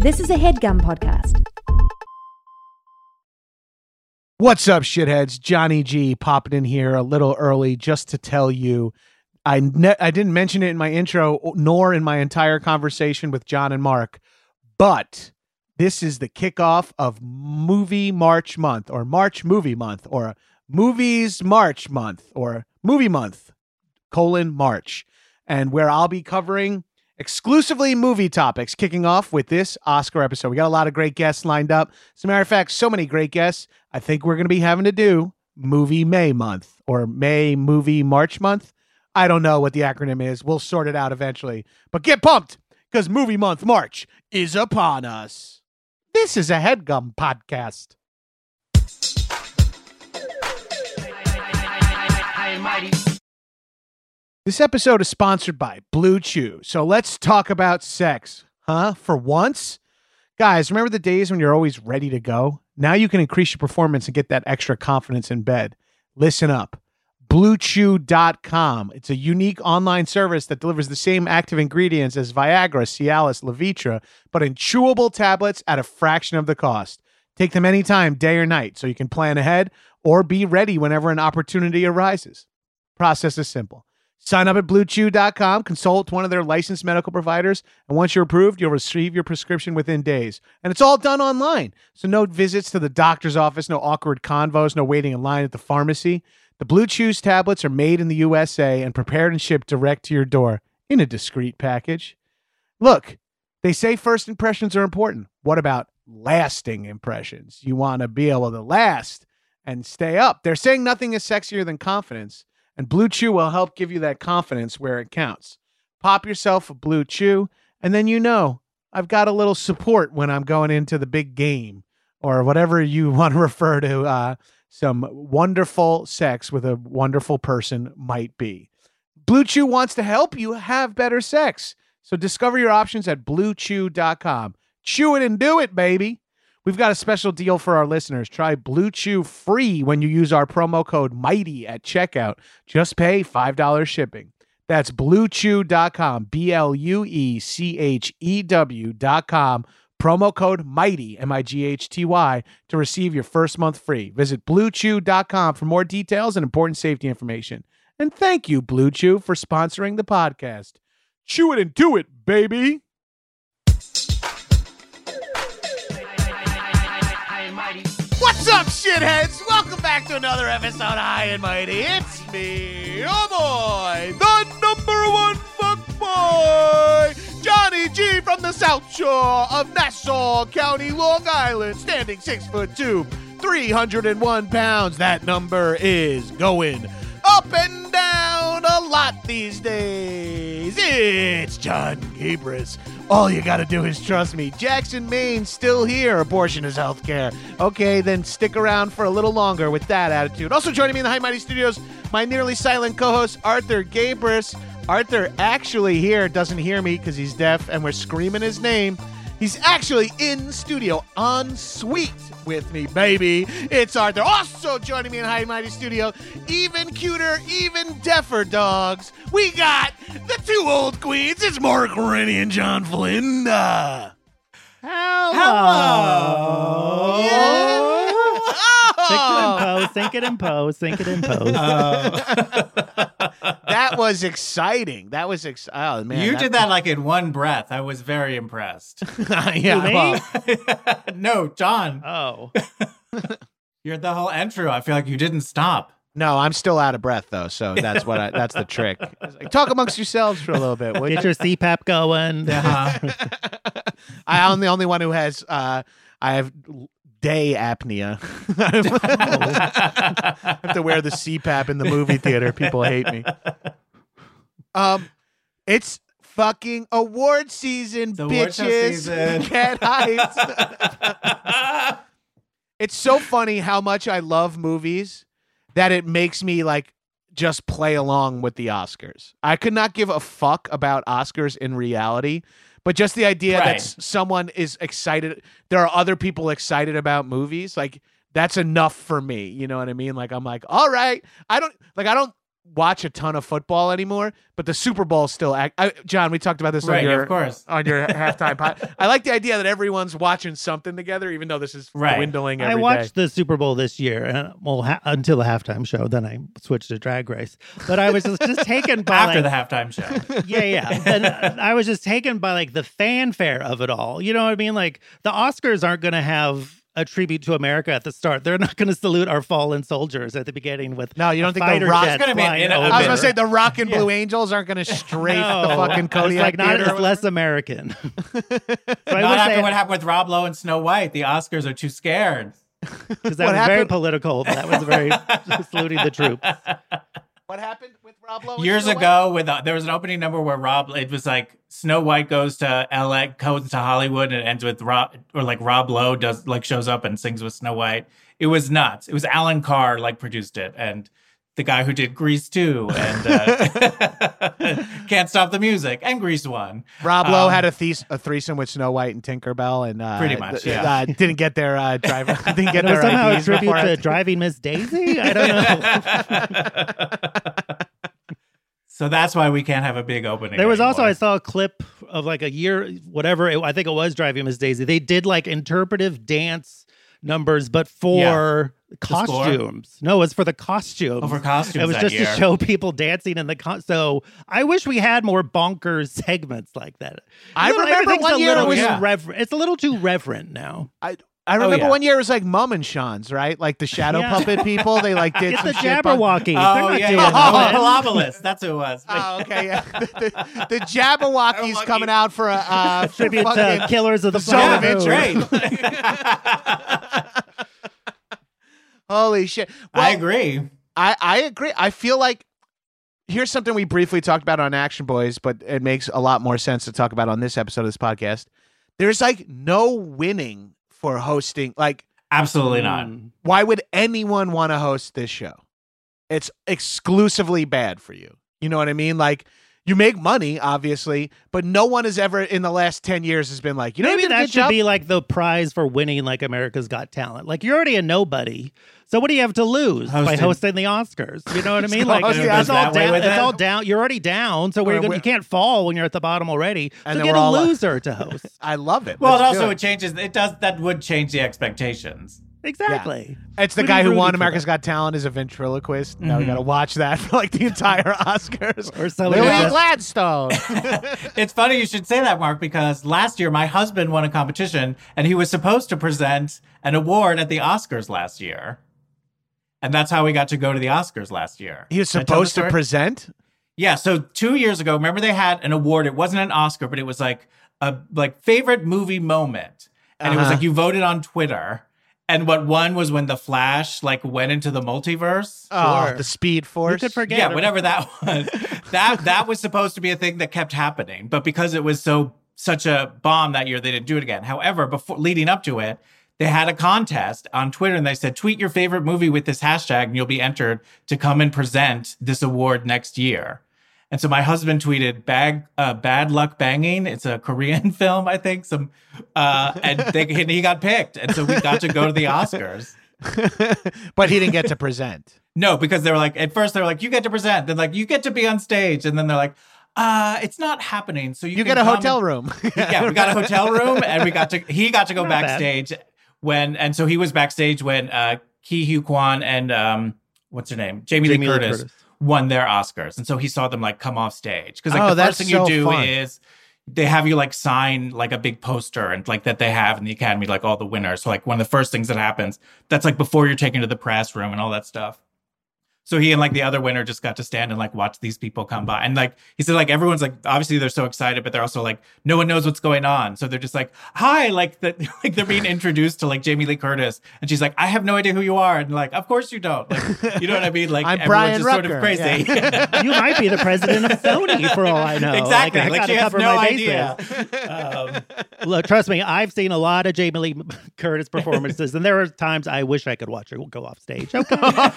This is a HeadGum podcast. What's up, shitheads? Johnny G popping in here a little early just to tell you I didn't mention it in my intro nor in my entire conversation with John and Mark, but this is the kickoff of Movie March Month, or March Movie Month, or Movies March Month, or Movie Month, March, and where I'll be covering exclusively movie topics, kicking off with this Oscar episode. We got a lot of great guests lined up. As a matter of fact, so many great guests, I think we're going to be having to do Movie May Month, or May Movie March Month. I don't know what the acronym is. We'll sort it out eventually. But get pumped, because Movie Month March is upon us. This is a HeadGum podcast. This episode is sponsored by Blue Chew. So let's talk about sex. Huh? For once? Guys, remember the days when you're always ready to go? Now you can increase your performance and get that extra confidence in bed. Listen up. BlueChew.com. It's a unique online service that delivers the same active ingredients as Viagra, Cialis, Levitra, but in chewable tablets at a fraction of the cost. Take them anytime, day or night, so you can plan ahead or be ready whenever an opportunity arises. Process is simple. Sign up at BlueChew.com, consult one of their licensed medical providers, and once you're approved, you'll receive your prescription within days. And it's all done online, so no visits to the doctor's office, no awkward convos, no waiting in line at the pharmacy. The Blue Chew's tablets are made in the USA and prepared and shipped direct to your door in a discreet package. Look, they say first impressions are important. What about lasting impressions? You want to be able to last and stay up. They're saying nothing is sexier than confidence, and Blue Chew will help give you that confidence where it counts. Pop yourself a Blue Chew, and then you know I've got a little support when I'm going into the big game, or whatever you want to refer to some wonderful sex with a wonderful person might be. Blue Chew wants to help you have better sex. So discover your options at BlueChew.com. Chew it and do it, baby. We've got a special deal for our listeners. Try Blue Chew free when you use our promo code MIGHTY at checkout. Just pay $5 shipping. That's BlueChew.com, BlueChew.com. Promo code MIGHTY, MIGHTY, to receive your first month free. Visit BlueChew.com for more details and important safety information. And thank you, Blue Chew, for sponsoring the podcast. Chew it and do it, baby. What's up, shitheads? Welcome back to another episode of High and Mighty. It's me, oh boy, the number one fuckboy, Johnny G from the South Shore of Nassau County, Long Island, standing 6'2", 301 pounds. That number is going up and down a lot these days. It's John Gabris. All you gotta do is trust me. Jackson, Maine's still here. Abortion is healthcare. Okay, then stick around for a little longer with that attitude. Also joining me in the High Mighty Studios, my nearly silent co-host, Arthur Gabris. Arthur actually here doesn't hear me because he's deaf and we're screaming his name. He's actually in studio en suite with me, baby. It's Arthur. Also joining me in High Mighty Studio, even cuter, even deafer dogs. We got the two old queens. It's Mark Rennie and John Flynn. Hello. Yeah. Think it in pose. That was exciting. Oh, man. You did that like in one breath. I was very impressed. Yeah. No, John. Oh. You're the whole intro. I feel like you didn't stop. No, I'm still out of breath though, so that's that's the trick. Like, talk amongst yourselves for a little bit. Get your CPAP going. I'm the only one who has. I have day apnea. I have to wear the CPAP in the movie theater. People hate me. It's fucking award season, bitches. Get hyped. It's so funny how much I love movies that it makes me like just play along with the Oscars. I could not give a fuck about Oscars in reality, but just the idea that someone is excited, there are other people excited about movies, like that's enough for me. You know what I mean? Like I'm like, all right, I don't watch a ton of football anymore, but the Super Bowl still John, we talked about this Right, on your of course. on your halftime pod. I like the idea that everyone's watching something together, even though this is Right. dwindling every I day. watched the Super Bowl this year, and until the halftime show. Then I switched to Drag Race. But I was just taken by After like, the halftime show. yeah. And I was just taken by like the fanfare of it all. You know what I mean? Like the Oscars aren't going to have a tribute to America at the start. They're not going to salute our fallen soldiers at the beginning with No, you don't a think the fighter Rock- jet It's gonna be an flying in- I over. I was gonna say the Rock and Blue Angels aren't gonna strafe No. the fucking It's Kodiak like not Theater. it's less American. So I Not would after say what happened with Rob Lowe and Snow White. The Oscars are too scared. because that What was very happened? political. That was very saluting the troops. What happened with Rob Lowe? and Years Snow White? ago, there was an opening number where it was like Snow White goes to LA, goes to Hollywood, and it ends with Rob Lowe shows up and sings with Snow White. It was nuts. It was Alan Carr produced it, and the guy who did Grease 2 and Can't Stop the Music and Grease 1. Rob Lowe had a threesome with Snow White and Tinkerbell, and Pretty much, yeah. didn't get their driver. Didn't get It was their somehow a IDs tribute before. to Driving Miss Daisy. I don't know. So that's why we can't have a big opening. There was also, anymore. I saw a clip of like a year, whatever, I think it was Driving Miss Daisy. They did like interpretive dance numbers, but for costumes. No, it was for the costumes. Oh, for costumes It was that just year. to show people dancing in the so I wish we had more bonkers segments like that. I You know, remember everything's one a year little it was- too reverent. It's a little too reverent now. I remember yeah. one year it was like Mum and Sean's, right? Like the shadow Yeah. puppet people. They like did Get some the shit about- Jabberwockies. They're Oh, not yeah, doing yeah. that. Pallopolis. That's who it was. Oh, okay, yeah. The Jabberwockies coming out for a Tribute to fucking Killers of the Zone Flower of Moon. Interest. Holy shit! I Well, agree. I agree. I feel like here's something we briefly talked about on Action Boys, but it makes a lot more sense to talk about on this episode of this podcast. There's like no winning for hosting. Like, Absolutely not. why would anyone want to host this show? It's exclusively bad for you. You know what I mean? Like, you make money, obviously, but no one has ever in the last 10 years has been like, you know, Maybe you did a that good should job? be like the prize for winning like America's Got Talent. Like you're already a nobody. So what do you have to lose by Hosting. hosting the Oscars? You know what I mean? Just Like host the it's all Oscars that way down. with It's it? all down. You're already down. So Or you can't fall when you're at the bottom already. And So then get we're a all- loser to host. I love it. Well, Let's it do also changes. That would change the expectations. Exactly. It's the We'd guy be who rooting won for America's that. Got Talent is a ventriloquist. Now we got to watch that for like the entire Oscars. Or somebody Lily just- Gladstone. It's funny you should say that, Mark, because last year my husband won a competition and he was supposed to present an award at the Oscars last year. And that's how we got to go to the Oscars last year. He was Can I tell the supposed to story? present. Yeah, so 2 years ago, remember they had an award. It wasn't an Oscar, but it was like a favorite movie moment. And it was Uh-huh. like you voted on Twitter. And what won was when the Flash went into the multiverse. Oh, Sure. the Speed You Force. could forget. Yeah, whatever that was. that was supposed to be a thing that kept happening, but because it was such a bomb that year, they didn't do it again. However, before leading up to it, they had a contest on Twitter, and they said, "Tweet your favorite movie with this hashtag, and you'll be entered to come and present this award next year." And so my husband tweeted "Bad Luck Banging." It's a Korean film, I think. And he got picked, and so we got to go to the Oscars. But he didn't get to present. No, because they were like, at first they were like, you get to present. Then like, you get to be on stage. And then they're like, it's not happening. So you You can get a come hotel and-" room. Yeah, we got a hotel room and he got to go Not bad. backstage and so he was backstage when Ki Hugh Kwan and what's her name? Jamie Lee Curtis won their Oscars. And so he saw them like come off stage. Because like Oh, the that's first thing so you do fun. is they have you like sign like a big poster and like that they have in the Academy, like all the winners. So like one of the first things that happens, that's like before you're taken to the press room and all that stuff. So he and like the other winner just got to stand and like watch these people come by. And like he said, like everyone's like obviously they're so excited, but they're also like no one knows what's going on. So they're just like, hi, like that like they're being introduced to like Jamie Lee Curtis. And she's like, I have no idea who you are. And like, of course you don't. Like, you know what I mean? Like I'm everyone's Brian just sort Rucker. of crazy. You might be the president of Sony for all I know. Exactly. I Like gotta she has cover no my idea. bases. Look, trust me, I've seen a lot of Jamie Lee Curtis performances, and there are times I wish I could watch her go off stage. Okay.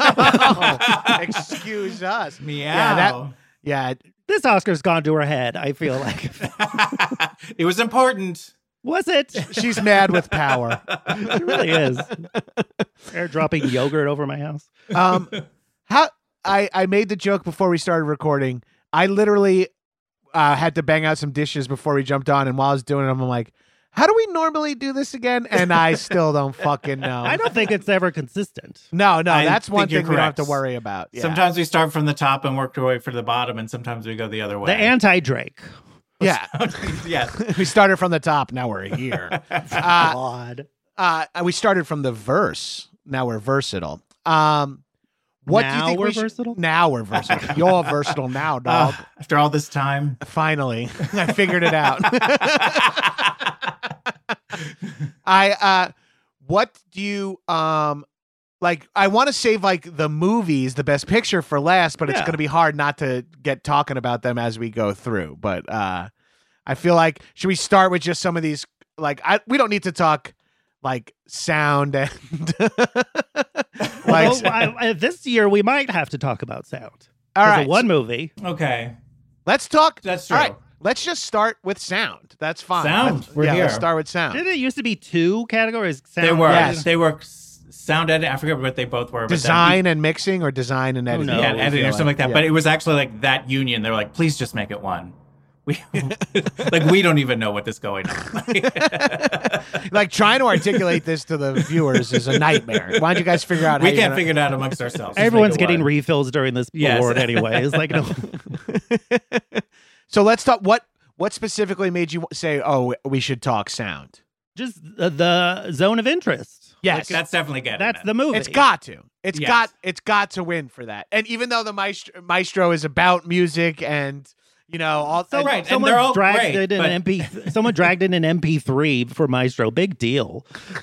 Excuse us. Meow. Yeah. This Oscar's gone to her head, I feel like. It was important. Was it? She's mad with power. It really is. They're dropping yogurt over my house. How I made the joke before we started recording. I literally had to bang out some dishes before we jumped on, and while I was doing it, I'm like, how do we normally do this again? And I still don't fucking know. I don't think it's ever consistent. No, I that's one think you're thing we don't have to correct. worry about. Yeah. Sometimes we start from the top and work our way for the bottom, and sometimes we go the other way. The anti-Drake. Yeah. Yes. We started from the top. Now we're here. God. We started from the verse. Now we're versatile. What do you Now think we're we should- versatile? Now we're versatile. You're versatile now, dog. After all this time. Finally, I figured it out. What do you like? I want to save like the movies, the best picture for last, but it's Yeah. going to be hard not to get talking about them as we go through. But I feel like should we start with just some of these? Like, we don't need to talk like sound and like. Although, this year we might have to talk about sound. All There's right, one movie. Okay. let's talk. That's true. All right, let's just start with sound. That's fine. Sound. Let's, We're yeah, here. Let's start with sound. Didn't it used to be 2 categories? Sound They were. Yes. They were sound editing. I forget what they both were. But then Design and mixing, or design and editing. knows? yeah, I editing or feel something like that. Yeah. But it was actually like that union. They were like, please just make it one. We like we don't even know what is going on. Like trying to articulate this to the viewers is a nightmare. Why don't you guys figure out? We how you're can't gonna- figure it out amongst ourselves. Just Everyone's make it getting one. refills during this Yes. award anyway. It's like, no. So let's talk. What specifically made you say, "Oh, we should talk sound"? Just the zone of interest. Yes, That's definitely getting That's it. the movie. it's got to. It's Yes. got to win for that. And even though the maestro is about music and all So, Right, and someone they're all dragged great, it in an someone dragged in an MP3 for Maestro. Big deal.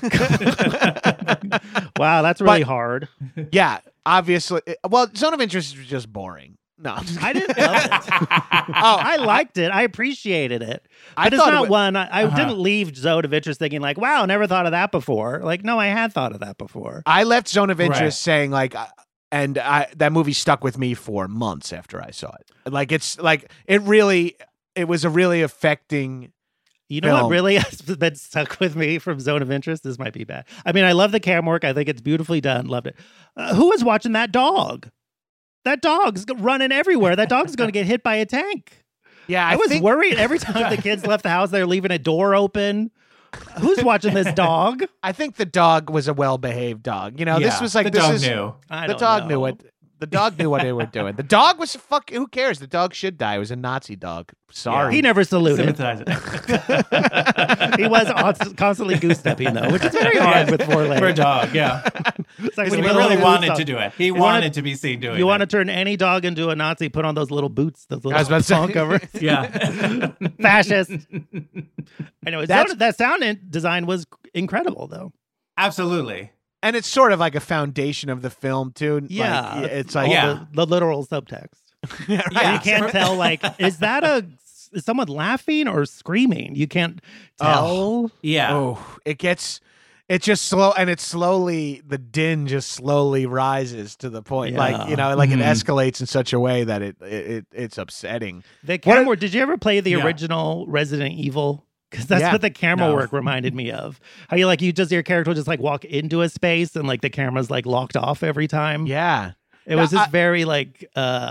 Wow, that's really But- hard. yeah, obviously. Well, zone of interest is just boring. No, I didn't love it. I liked it. I appreciated it. I But it's thought it not wa- one. I Uh-huh. didn't leave Zone of Interest thinking like, wow, never thought of that before. Like, no, I had thought of that before. I left zone of interest Right. saying like, and that movie stuck with me for months after I saw it. Like it's like it was a really affecting. You know what film. really has been stuck with me from Zone of Interest? This might be bad. I mean, I love the camera work. I think it's beautifully done. Loved it. Who was watching that dog? That dog's running everywhere. That dog's going to get hit by a tank. Yeah, I was think, worried every time the kids left the house. They're leaving a door open. Who's watching this dog? I think the dog was a well-behaved dog. This Yeah, was like the this dog is knew. I the don't dog know. knew what the dog knew what they were doing. The dog was who cares? The dog should die. It was a Nazi dog. Sorry. He never saluted. Sympathize. He was constantly goose stepping though, which is very hard with 4 legs. For a dog, yeah. It's like He when you really put on wanted boots to do it. He You wanna- wanted to be seen doing You it. want to turn any dog into a Nazi? Put on those little boots, those little I was about to say- song covers. Yeah. Fascist. Anyway, That's- that sound design was incredible though. Absolutely. And it's sort of like a foundation of the film too. Like, Yeah, it's all like Yeah. the literal subtext. Yeah. You can't tell. Like, is someone laughing or screaming? You can't tell. Yeah. Oh, it's just slow, and the din just slowly rises to the point, Yeah. like it escalates in such a way that it's upsetting. The camera work. Did you ever play the Yeah. original Resident Evil? Because that's Yeah. what the camera No. work reminded me of. How you your character will just like walk into a space and like the camera's like locked off every time. Yeah, It was Yeah, just very like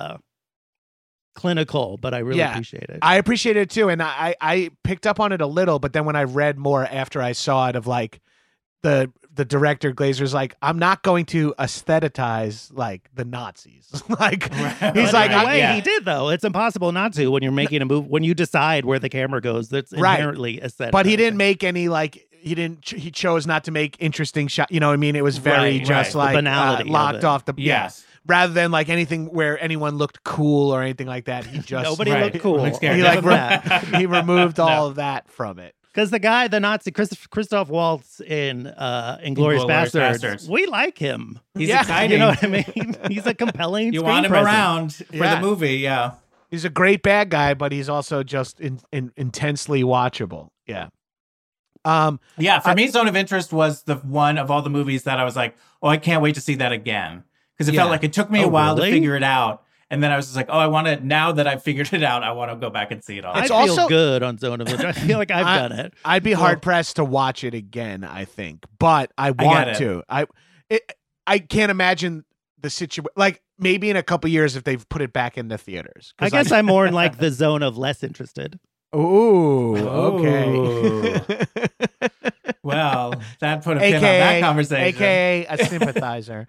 clinical, but I really Yeah. appreciate it. I appreciate it too, and I picked up on it a little, but then when I read more after I saw it, of like the director Glazer's like, I'm not going to aestheticize like the Nazis. Like he's But like, in a I- way, yeah. he did though. It's impossible not to when you're making a move. When you decide where the camera goes, that's Right. inherently aesthetic. but he didn't make any like he chose not to make interesting shot. You know what I mean? It was very Right, just right. like The banality of locked it. off the Yes. rather than like anything where anyone looked cool or anything like that. He just Nobody Right. looked cool. Looks scary. he Give like him that. he removed all of that from it. Because the Nazi Christoph Waltz in Inglourious Inglourious Bastards, Basterds. we like him. He's Yeah. exciting. You know what I mean? He's a compelling. You screen want him presence. around for Yeah. the movie, yeah. He's a great bad guy, but he's also just intensely watchable. Yeah. Yeah, for me, Zone of Interest was the one of all the movies that I was like, oh, I can't wait to see that again. Because it Yeah. felt like it took me Oh, a while really? to figure it out. And then I was just like, oh, I want to, now that I've figured it out, I want to go back and see it all. I It's feel also- good on Zone of Interest. I feel like I've done it. I'd be hard pressed to watch it again, I think, but I get want it. to. I can't imagine the situation. Like maybe in a couple years if they've put it back in the theaters. I guess I'm more in like the zone of less interested. Ooh, okay. Well, that put a pin on that conversation. AKA a sympathizer.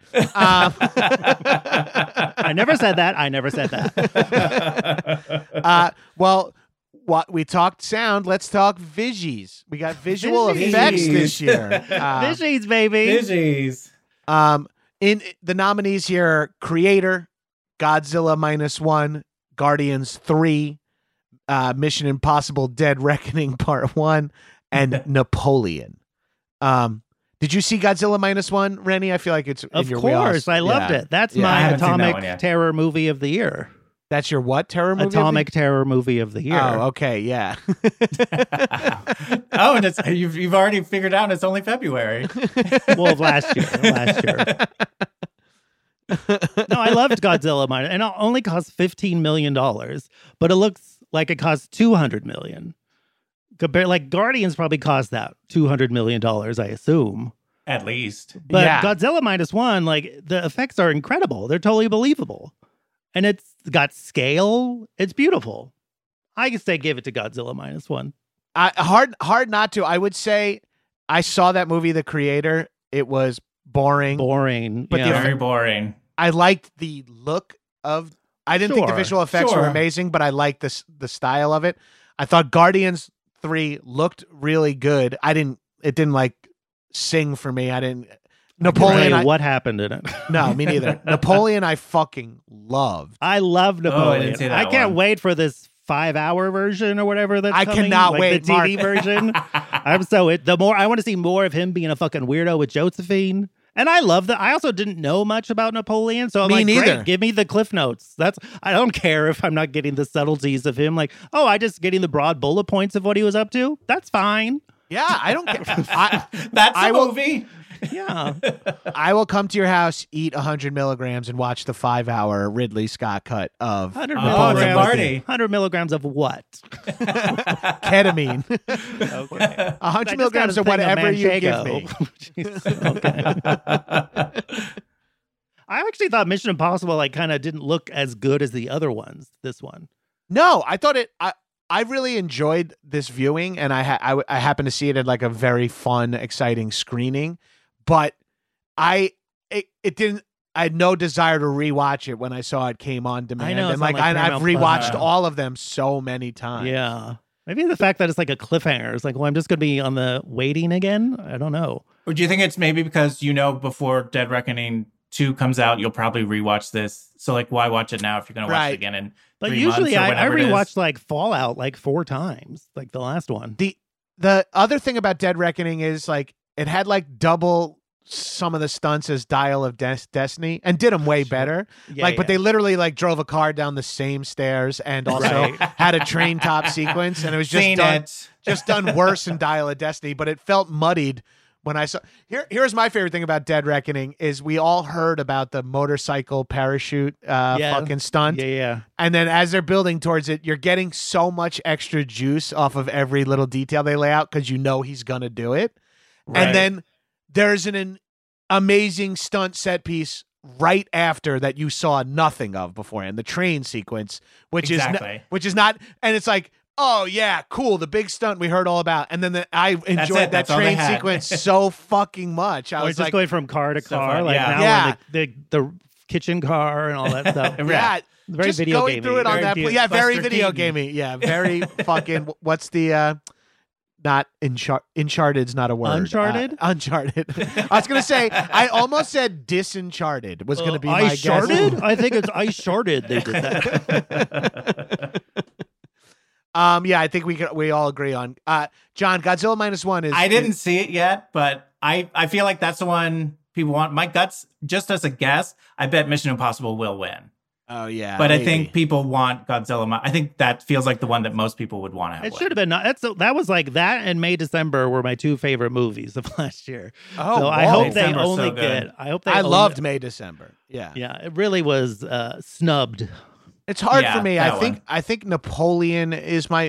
I never said that. I never said that. Well, what we talked sound, let's talk visuals. We got visual effects this year. Visuals, baby. Visuals. In the nominees here, Creator, Godzilla -1, Guardians 3, Mission Impossible Dead Reckoning Part 1, and Napoleon. Did you see Godzilla -1, Rennie? I feel like it's in your wheelhouse. I loved it. That's I my haven't seen that one atomic yet. terror movie of the year. That's your what terror movie? Atomic terror movie of the year. Oh, okay, yeah. Oh, and you've already figured out it's only February. Well, last year. No, I loved Godzilla minus, and it only cost $15 million, but it looks like it cost $200 million. Compared, like Guardians probably cost that $200 million, I assume. At least. But Yeah. Godzilla -1, like the effects are incredible. They're totally believable, and it's got scale. It's beautiful. I guess they give it to Godzilla -1. Hard not to. I would say I saw that movie, The Creator. It was boring. Boring, But yeah. Very boring. I liked the look of. I didn't think the Sure, visual effects were sure. amazing, but I liked the style of it. I thought Guardians 3 looked really good. It didn't like sing for me. Napoleon. Right, what happened in it? No, me neither. Napoleon, I fucking loved. I love I Napoleon. didn't see I that can't one. wait for this 5-hour version or whatever that's I coming, cannot like wait, the TV Mark. version. I want to see more of him being a fucking weirdo with Josephine. And I love that. I also didn't know much about Napoleon, so I'm Me like, neither. great, give me the cliff notes. I don't care if I'm not getting the subtleties of him. Like, I just getting the broad bullet points of what he was up to. That's fine. Yeah, I don't care. That's I a will- movie. Yeah. I will come to your house, eat 100 milligrams, and watch the 5-hour Ridley Scott cut of 100 Oh, Napoleon. it's a milligrams. party. 100 milligrams of what? Ketamine. Okay. 100 milligrams of whatever you give me. Okay. I actually thought Mission Impossible kind of didn't look as good as the other ones. This one. No, I thought it. I really enjoyed this viewing, and I happened to see it at like a very fun, exciting screening. But it didn't. I had no desire to rewatch it when I saw it came on demand. I know, and it's on, like, like, I've Paramount rewatched Plus. all of them so many times. Yeah. Maybe the fact that it's like a cliffhanger. It's like, well, I'm just going to be on the waiting again. I don't know. Or do you think it's maybe because before Dead Reckoning 2 comes out, you'll probably rewatch this? So like, why watch it now if you're going to watch Right. it again in But 3 usually months or I whenever it is? rewatched like Fallout like 4 times, like the last one. The other thing about Dead Reckoning is like it had like double some of the stunts as Dial of Destiny and did them way better. But they literally like drove a car down the same stairs and also Right. had a train top sequence, and it was just Seen done, it. just done worse in Dial of Destiny. But it felt muddied when I saw. Here's my favorite thing about Dead Reckoning is we all heard about the motorcycle parachute fucking stunt. Yeah. And then as they're building towards it, you're getting so much extra juice off of every little detail they lay out because you know he's going to do it. Right. And then there's an amazing stunt set piece right after that you saw nothing of beforehand, the train sequence, which Exactly. is not, and it's like, oh yeah, cool, the big stunt we heard all about. And then I enjoyed that That's all they train had. sequence so fucking much. I Or was just like, going from car to So car, fun, like yeah. now Yeah. we're in the kitchen car and all that stuff. yeah. Very just video going gamey. through it on Very that. cute. Yeah, very Buster video Keaton. gamey. Yeah, very fucking. What's the? Not Uncharted's not a word. Uncharted? Uncharted. I was gonna say. I almost said Disencharted was gonna be my I guess. sharded? I think it's I sharded. They did that. Yeah, I think we all agree on. John, Godzilla -1 is. I didn't see it yet, but I feel like that's the one people want. My guts, just as a guess, I bet Mission Impossible will win. Oh yeah, But I maybe. think people want Godzilla. I think that feels like the one that most people would want to have. It win. should have been. That was like that and May December were my 2 favorite movies of last year. Oh, so I whoa. hope they December's only so good. get. I hope they. I only- loved May December. Yeah. Yeah, it really was snubbed. It's hard Yeah, for me. that I think Napoleon is my.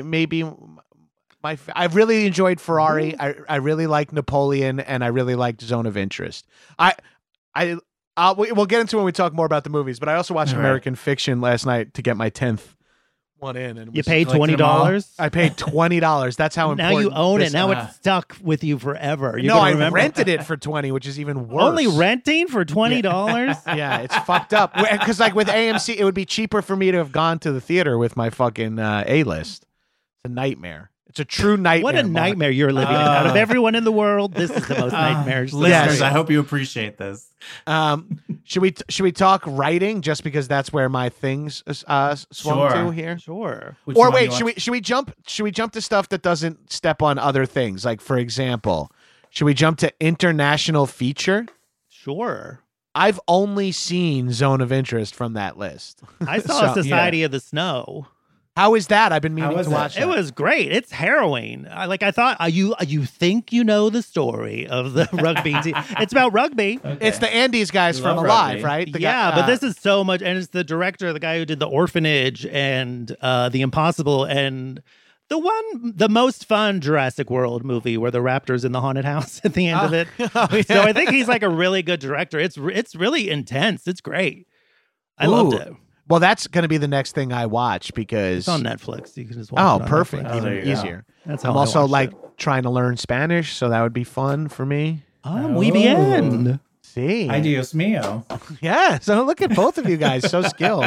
I really enjoyed Ferrari. I really liked Napoleon, and I really liked Zone of Interest. I We'll get into it when we talk more about the movies. But I also watched All right. American Fiction last night to get my 10th one in. And it You was- paid collected them all? $20. I paid $20. That's how Now important. you own it. this- Now it's stuck with you forever. You're no, gonna I remember. rented it for 20, which is even worse. Only renting for $20. Yeah, it's fucked up. Because like with AMC, it would be cheaper for me to have gone to the theater with my fucking A-list. It's a nightmare. It's a true nightmare. What a Mark. nightmare you're living in. Out of everyone in the world, this is the most nightmarish. Listeners, Yes. I hope you appreciate this. Should we talk writing just because that's where my things swung Sure. to here? Sure. Which Or one wait, you want- should we jump to stuff that doesn't step on other things? Like for example, should we jump to international feature? Sure. I've only seen Zone of Interest from that list. I saw So- Society of the Snow. How is that? I've been meaning was to it? watch It that. was great. It's harrowing. I thought you think you know the story of the rugby team. It's about rugby. Okay. It's the Andes guys You from love Alive, rugby. right? The Yeah, guy, but this is so much, and it's the director, the guy who did The Orphanage and The Impossible, and the most fun Jurassic World movie where the raptor's in the haunted house at the end of it. Oh, yeah. So I think he's like a really good director. It's really intense. It's great. I loved Ooh. it. Well, that's going to be the next thing I watch because It's on Netflix. You can just watch oh, it on perfect, Netflix. Oh, there even you go. easier. That's how I'm I also watched like it. trying to learn Spanish, so that would be fun for me. Muy bien. See, Ay, Dios mío. yeah. So look at both of you guys, so skilled.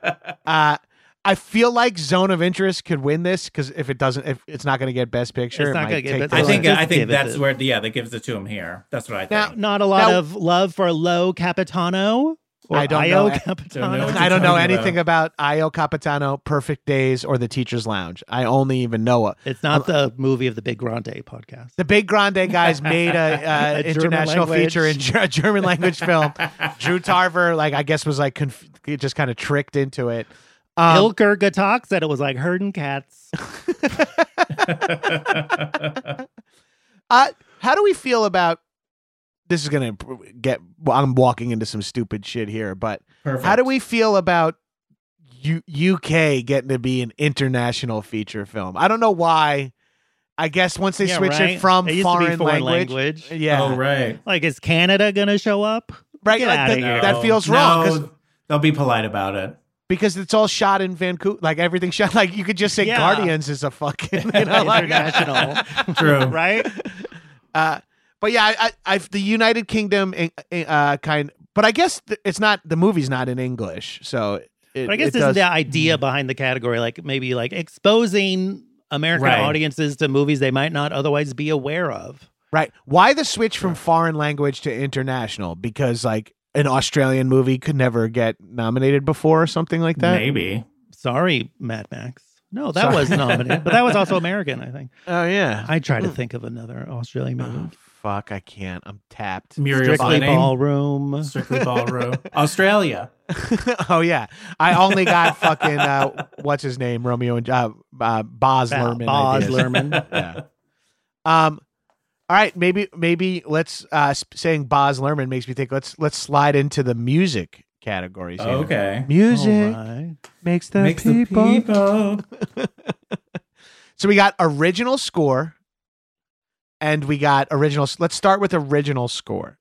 I feel like Zone of Interest could win this because if it's not going to get Best Picture, It's it not might gonna get take Best the I Just think win. give it that's to- where that gives it to him here. That's what I think. Now- Not a lot Now- of love for Lo Capitano or I don't Io know. Capitano. Don't know. I don't know talking anything about Io Capitano, Perfect Days, or The Teacher's Lounge. I only even know It's not the movie of the Big Grande podcast. the Big Grande guys made a A German international language. feature in a German language film. Drew Tarver, I guess, was just kind of tricked into it. Ilker Gatak said it was like herding cats. How do we feel about this? Is gonna get. Well, I'm walking into some stupid shit here, but Perfect. how do we feel about UK getting to be an international feature film? I don't know why. I guess once they Yeah, switch right? it from It used to be foreign language, yeah, Oh, right. Like, is Canada gonna show up? right. Get like outta that, here. that feels wrong 'cause- No, they'll be polite about it. because it's all shot in Vancouver. Like everything shot. Like you could just say Yeah. Guardians is a fucking like, International, True. right? But yeah, the United Kingdom but I guess it's not, the movie's not in English, so But I guess this is the idea behind the category, like maybe like exposing American Right. audiences to movies they might not otherwise be aware of. right. Why the switch from foreign language to international? Because like an Australian movie could never get nominated before or something like that. Maybe. Sorry, Mad Max. No, that Sorry. was nominated, but that was also American, I think. Oh yeah. I try to think of another Australian movie. Oh, fuck, I can't. I'm tapped. Muriel Strictly Ballroom. Ballroom. Strictly Ballroom. Australia. Oh yeah, I only got fucking what's his name, Romeo and Boz Lerman. Boz ideas. Lerman. Yeah. All right, maybe let's saying Boz Lerman makes me think. Let's slide into the music categories. Here. Okay. Music All right. makes the Makes people. the people. So we got original score, and we got original. Let's start with original score.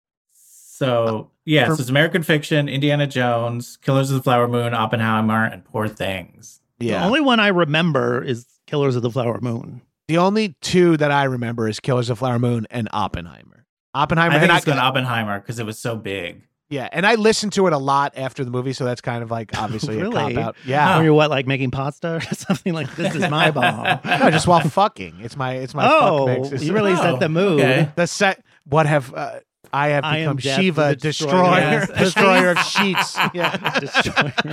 So, yeah, For- so it's American Fiction, Indiana Jones, Killers of the Flower Moon, Oppenheimer, and Poor Things. Yeah. The only one I remember is Killers of the Flower Moon. The only two that I remember is Killers of the Flower Moon and Oppenheimer. Oppenheimer. I think and it's going Oppenheimer because it was so big. yeah, and I listened to it a lot after the movie, so that's kind of like obviously Really? a cop out. Yeah. Or you're what, like making pasta or something like this is my bomb. No, just while fucking. It's my fuck Oh, mix. It's- you really set the mood. Okay. the set. What have I have I am become Death, Shiva, the destroyer, destroyer. destroyer of sheets. Yeah, Destroyer.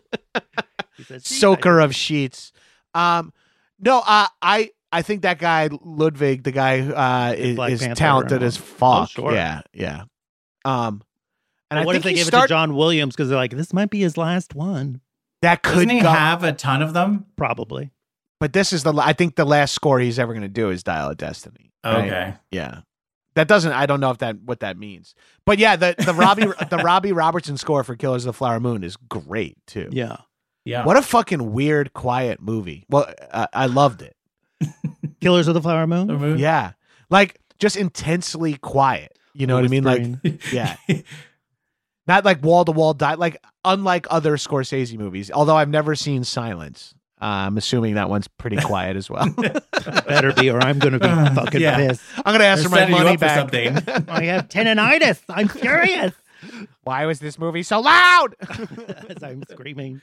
He says, "See, soaker of sheets. No, I think that guy Ludwig, the guy who Black is Panther, talented as fuck. Oh, sure. Yeah, yeah. And But I what think if they he give it start to John Williams because they're like, this might be his last one? that could Doesn't he go, have a ton of them? Probably. but this is I think the last score he's ever going to do is Dial of Destiny. right? Okay. Yeah. That doesn't. I don't know if what that means, but yeah, the Robbie Robertson score for Killers of the Flower Moon is great too. Yeah. Yeah. What a fucking weird, quiet movie. Well, I loved it. Killers of the Flower The Moon? moon? Yeah, like just intensely quiet. You know what I mean? Like, Whispering. yeah, Not like wall-to-wall like unlike other Scorsese movies, although I've never seen Silence. I'm assuming that one's pretty quiet as well. Better be, or I'm going to be fucking pissed. I'm going to ask for my setting you money up for back. something. I have tendonitis. I'm furious. Why was this movie so loud? As I'm screaming.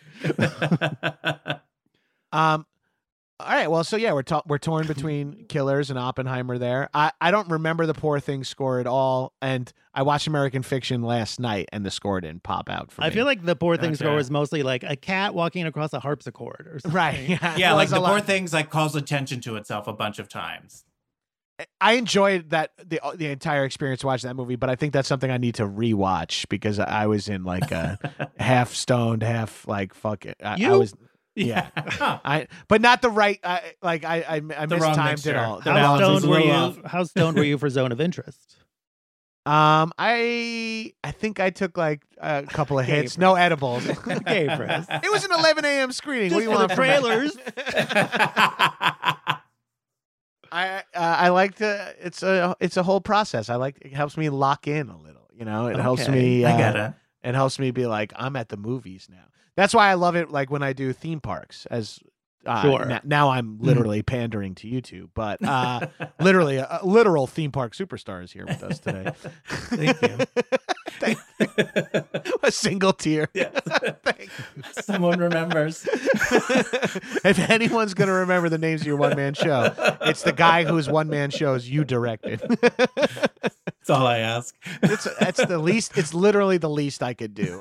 All right, well, so yeah, we're torn between Killers and Oppenheimer there. I don't remember the Poor Things score at all, and I watched American Fiction last night, and the score didn't pop out for me. I feel like the Poor Things Okay. score was mostly like a cat walking across a harpsichord or something. right, Yeah, it like was a the lot. Poor Things like calls attention to itself a bunch of times. I enjoyed the entire experience watching that movie, but I think that's something I need to rewatch because I was in like a half stoned, half like fuck it. I was. Yeah, but not the right. I The wrong mistimed mixture. it all. The The How balance balance is stoned were real you? off. How stoned were you for Zone of Interest? I think I took like a couple of hits, Gabrus. no edibles. Gabrus. It was an 11 a.m. screening. What do you Just for want the from trailers? I like to. It's a whole process. I like it helps me lock in a little. You know, it helps Okay, me. I get it. It helps me be like I'm at the movies now. That's why I love it. Like when I do theme parks as. Sure. Now I'm literally pandering to you two, but literally a literal theme park superstar is here with us today. Thank you. A single tear. Yes. Thank you. Someone remembers. If anyone's going to remember the names of your one-man show, it's the guy whose one-man shows you directed. That's all I ask. That's the least. It's literally the least I could do.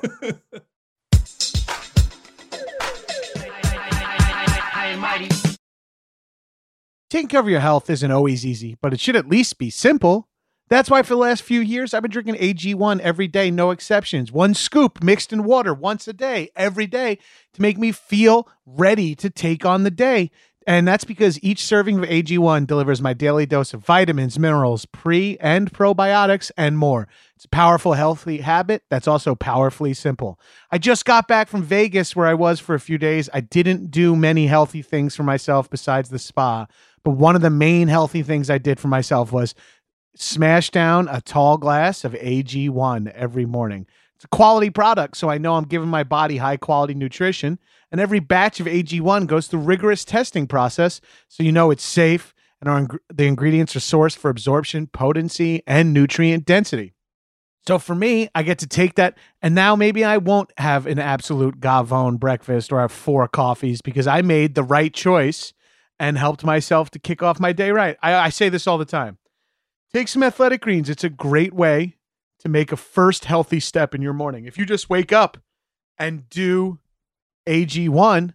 Taking care of your health isn't always easy, but it should at least be simple. That's why for the last few years, I've been drinking AG1 every day, no exceptions. One scoop mixed in water once a day, every day, to make me feel ready to take on the day. And that's because each serving of AG1 delivers my daily dose of vitamins, minerals, pre and probiotics, and more. It's a powerful, healthy habit that's also powerfully simple. I just got back from Vegas where I was for a few days. I didn't do many healthy things for myself besides the spa, but one of the main healthy things I did for myself was smash down a tall glass of AG1 every morning. It's a quality product, so I know I'm giving my body high quality nutrition. And every batch of AG1 goes through rigorous testing process, so you know it's safe and the ingredients are sourced for absorption, potency, and nutrient density. So for me, I get to take that, and now maybe I won't have an absolute gavone breakfast or have 4 coffees because I made the right choice and helped myself to kick off my day right. I say this all the time. Take some Athletic Greens. It's a great way to make a first healthy step in your morning. If you just wake up and do AG1,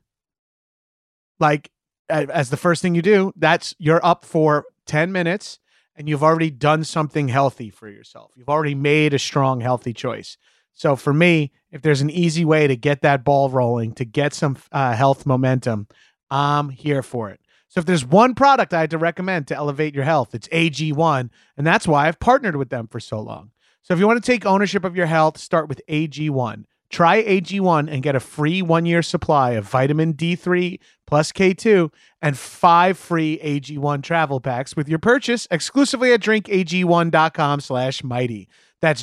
like as the first thing you do, you're up for 10 minutes and you've already done something healthy for yourself. You've already made a strong, healthy choice. So for me, if there's an easy way to get that ball rolling, to get some health momentum, I'm here for it. So if there's one product I had to recommend to elevate your health, it's AG1, and that's why I've partnered with them for so long. So if you want to take ownership of your health, start with AG1. Try AG1 and get a free 1-year supply of vitamin D3 plus K2 and 5 free AG1 travel packs with your purchase exclusively at drinkag1.com/mighty. That's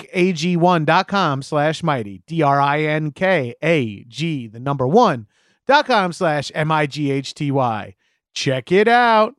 drinkag1.com/mighty. DRINKAG, the number 1.com/MIGHTY. Check it out.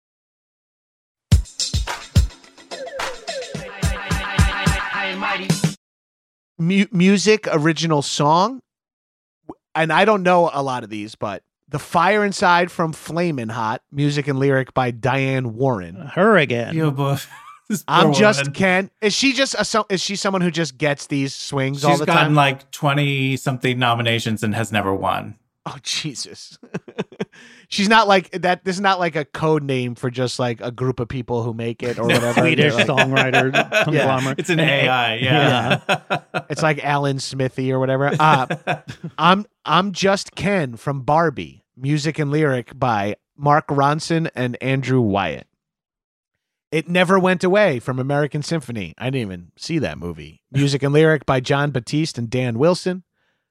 Music original song, and I don't know a lot of these, but The Fire Inside from Flamin' Hot, music and lyric by Diane Warren. Her again. You both. I'm just Ken. Is she just is she someone who just gets these swings all She's the gotten time? like 20 something nominations and has never won. Oh Jesus. She's not like that. This is not like a code name for just like a group of people who make it or whatever. Swedish Like, songwriter conglomerate. It's an AI. Yeah. it's like Alan Smithy or whatever. I'm Just Ken from Barbie, music and lyric by Mark Ronson and Andrew Wyatt. It Never Went Away from American Symphony. I didn't even see that movie. Music and lyric by John Batiste and Dan Wilson.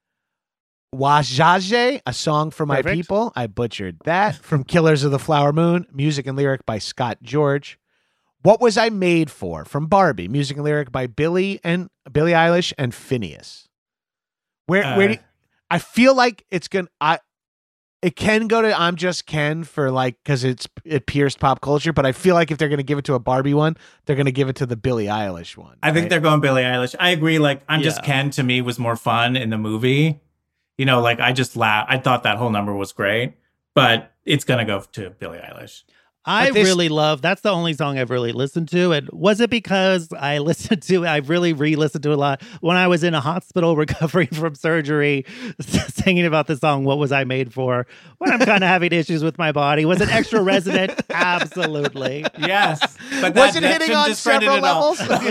Wajaje, a song for my Perfect. people. I butchered that. From Killers of the Flower Moon. Music and lyric by Scott George. What Was I Made For from Barbie, music and lyric by Billie Eilish and Phineas. Where do you, I feel like it can go to I'm Just Ken for like, because it pierced pop culture, but I feel like if they're going to give it to a Barbie one, they're going to give it to the Billie Eilish one. I think they're going Billie Eilish. I agree. Like, I'm Just Ken to me was more fun in the movie. You know, like I just laughed. I thought that whole number was great, but it's going to go to Billie Eilish. Really love, that's the only song I've really listened to. And was it because I really re-listened to it a lot when I was in a hospital recovering from surgery, singing about the song, What Was I Made For? When I'm kind of having issues with my body. Was it extra resonant? Absolutely. Yes. But was it hitting on several levels? Was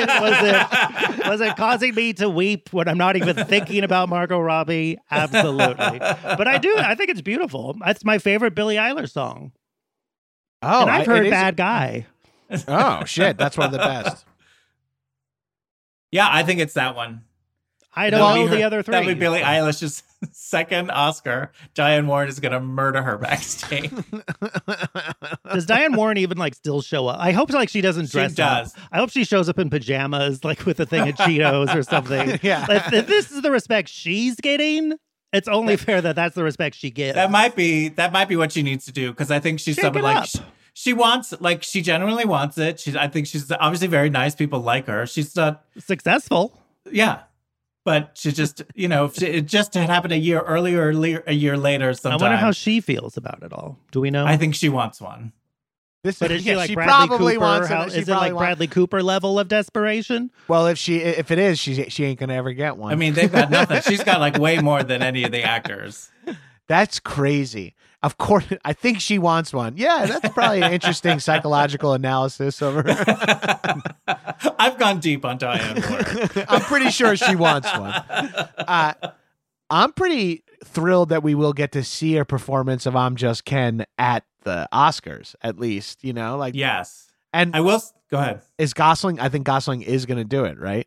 it causing me to weep when I'm not even thinking about Margot Robbie? Absolutely. But I think it's beautiful. That's my favorite Billie Eilish song. Oh, and I've heard Bad Guy. Oh, shit. That's one of the best. Yeah, I think it's that one. I don't know the other three. That'll be Billie Eilish's second Oscar. Diane Warren is going to murder her backstage. Does Diane Warren even like still show up? I hope like she doesn't dress up. I hope she shows up in pajamas, like with a thing of Cheetos or something. Yeah. If this is the respect she's getting, it's only fair that that's the respect she gets. That might be what she needs to do, because I think she's someone like she wants, like she genuinely wants it. I think she's obviously very nice. People like her. She's not successful. Yeah, but she just if it just had happened a year earlier or a year later. Sometime. I wonder how she feels about it all. Do we know? I think she wants one. But is she like Bradley Cooper? Is it like Bradley Cooper level of desperation? Well, if it is, she ain't gonna ever get one. I mean, they've got nothing. She's got like way more than any of the actors. That's crazy. Of course, I think she wants one. Yeah, that's probably an interesting psychological analysis of her. I've gone deep on Diane Warren. I'm pretty sure she wants one. I'm pretty thrilled that we will get to see a performance of I'm Just Ken at the Oscars, at least, like yes. And I will go ahead. Is Gosling? I think Gosling is going to do it, right?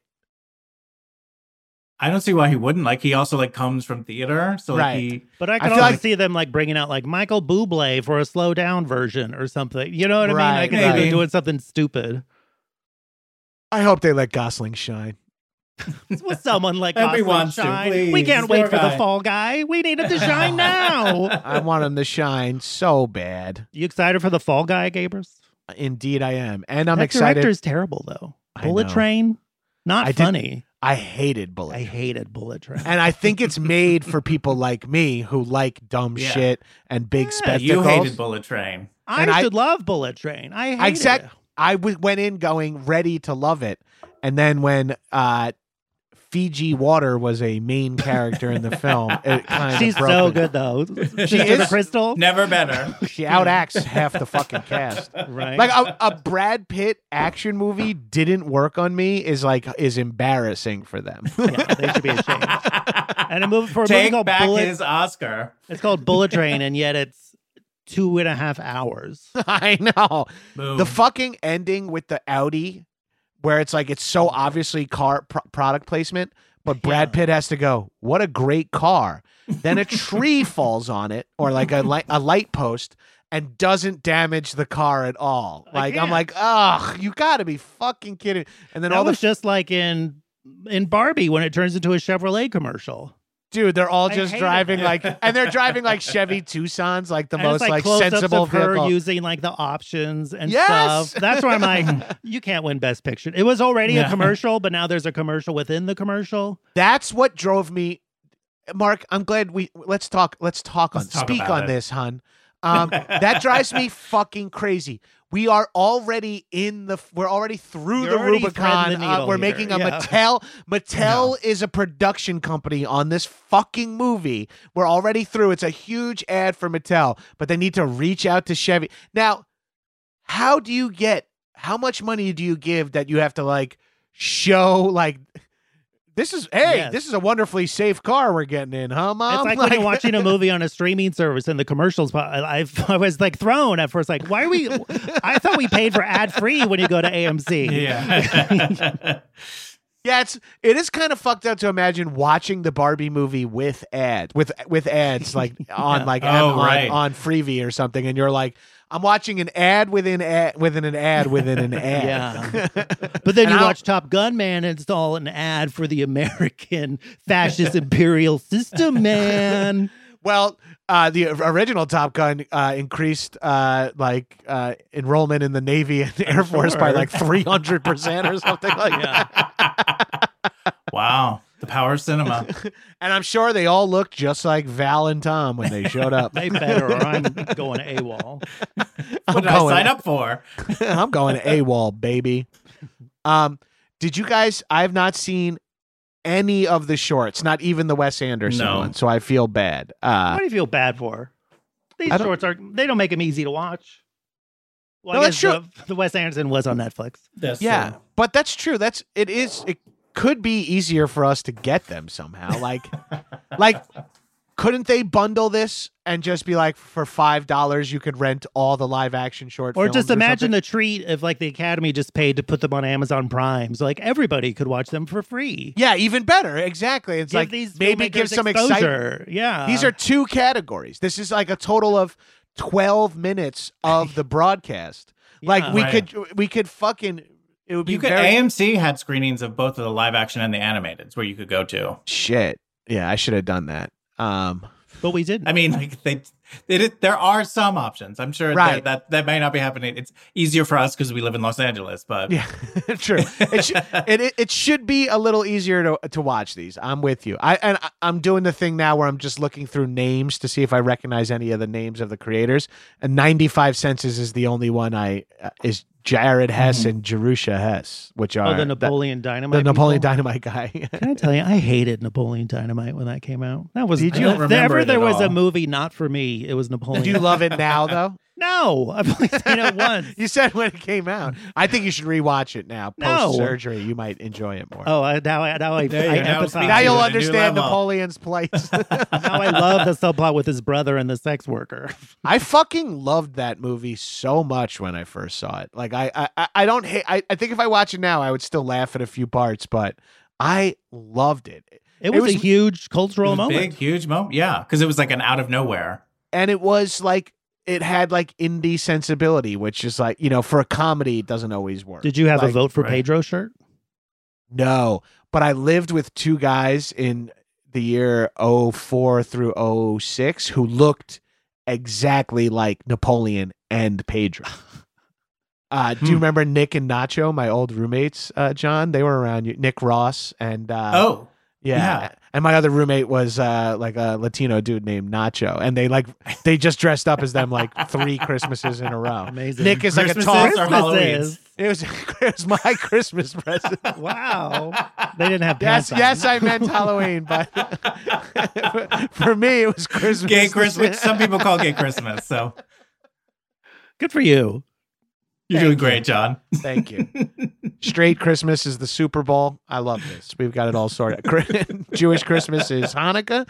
I don't see why he wouldn't. Like, he also like comes from theater, so like right. But I could also see them like bringing out like Michael Bublé for a slow down version or something. You know what I mean? I could see them doing something stupid. I hope they let Gosling shine. With someone like Gosling shine. We can't wait for the fall guy. We need him to shine now. I want him to shine so bad. You excited for the fall guy, Gabrus? Indeed, I am, and I'm excited. That director's terrible though. Bullet Train, not funny. I hated Bullet. I hated Bullet Train, and I think it's made for people like me who like dumb shit and big spectacles. You hated Bullet Train. I should love Bullet Train. I hated it. I went in going ready to love it, and then when Fiji Water was a main character in the film, it kind She's of broke so it. good though. She is the Crystal. Never better. She outacts half the fucking cast. Right. Like a Brad Pitt action movie didn't work on me is embarrassing for them. Yeah, they should be ashamed. And a movie called back Bullet, his Oscar. It's called Bullet Train, and yet it's 2.5 hours. I know. Boom. The fucking ending with the Audi, where it's like it's so obviously car product placement, but Brad Pitt has to go, what a great car. Then a tree falls on it, or like a light post, and doesn't damage the car at all. Like I'm like, ugh, you gotta be fucking kidding. And then that was just like in Barbie when it turns into a Chevrolet commercial. Dude, they're all just driving and they're driving like Chevy Tucson's, like the most like sensible of her vehicle. Using like the options and stuff. That's where I'm like, you can't win Best Picture. It was already a commercial, but now there's a commercial within the commercial. That's what drove me, Mark. I'm glad let's talk on this, hun. That drives me fucking crazy. We are already we're already through the Rubicon. We're making a Mattel. Mattel is a production company on this fucking movie. We're already through. It's a huge ad for Mattel, but they need to reach out to Chevy. Now, how much money do you give that you have to like show like, this is a wonderfully safe car we're getting in, huh, Mom? It's like when you're watching a movie on a streaming service and the commercials. I was like thrown at first, like, why are we? I thought we paid for ad free when you go to AMC. Yeah. Yeah, it is kind of fucked up to imagine watching the Barbie movie with ads like on on Freevee or something, and you're like, I'm watching an ad within ad within an ad within an ad. Yeah. But then And you I'll- watch Top Gun, man, and it's all an ad for the American fascist imperial system, man. Well, the original Top Gun increased enrollment in the Navy and Air Force by sure. like 300% or something like that. Wow. The power of cinema. And I'm sure they all looked just like Val and Tom when they showed up. They better, or I'm going AWOL. What did I sign up for? I'm going AWOL, baby. Did you guys? I have not seen any of the shorts, not even the Wes Anderson No. one, so I feel bad. What do you feel bad for? These I don't- shorts they don't make them easy to watch. Well, No, I that's guess true. The Wes Anderson was on Netflix. Yeah, but that's true. It could be easier for us to get them somehow. Like, couldn't they bundle this and just be like, for $5 you could rent all the live action short Or films just imagine something? the treat if like the Academy just paid to put them on Amazon Prime, so like everybody could watch them for free. Yeah, even better. Exactly. It's Give like these maybe filmmakers give some excitement. exposure. Yeah, These are two categories. This is like a total of 12 minutes of the broadcast. Like Yeah. we could fucking it would be You could very AMC had screenings of both of the live action and the animateds where you could go to. shit. Yeah, I should have done that. but we didn't. I mean, like there are some options. I'm sure Right. that may not be happening. It's easier for us because we live in Los Angeles, but Yeah, true. It should be a little easier to watch these. I'm with you. I'm doing the thing now where I'm just looking through names to see if I recognize any of the names of the creators. And 95 Senses is the only one is Jared Hess and Jerusha Hess, which are the Napoleon Dynamite. the Napoleon people? Dynamite guy. Can I tell you, I hated Napoleon Dynamite when that came out. That was Did you? I don't If remember ever it there at was a all. movie not for me, it was Napoleon. Do you love it now though? No, I've only seen it once. You said when it came out. I think you should rewatch it now. No. Post surgery, you might enjoy it more. Oh, now I There you go. Now empathize. speak now to you'll it at a new understand level. Napoleon's plight. Now I love the subplot with his brother and the sex worker. I fucking loved that movie so much when I first saw it. Like I don't hate. I think if I watch it now, I would still laugh at a few parts, but I loved it. It was a huge it cultural was a moment. big, huge moment. Yeah, because it was like an out of nowhere. And it was like it had like indie sensibility, which is like, for a comedy, it doesn't always work. Did you have a Like, vote for right. Pedro shirt? No, but I lived with two guys in the year 04 through 06 who looked exactly like Napoleon and Pedro. Do you remember Nick and Nacho, my old roommates, John? They were around you. Nick Ross and Oh, yeah. yeah. And my other roommate was like a Latino dude named Nacho, and they just dressed up as them like 3 Christmases in a row. Amazing. Nick is like a Christmases tall. or Halloweens? Christmases. It was my Christmas present. Wow. They didn't have Yes, pants on. yes, I meant Halloween, but for me it was Christmas. Gay Christmas, which some people call gay Christmas. So Good for you. you're Thank doing you. great, John. Thank you. Straight Christmas is the Super Bowl. I love this. We've got it all sorted. Jewish Christmas is Hanukkah.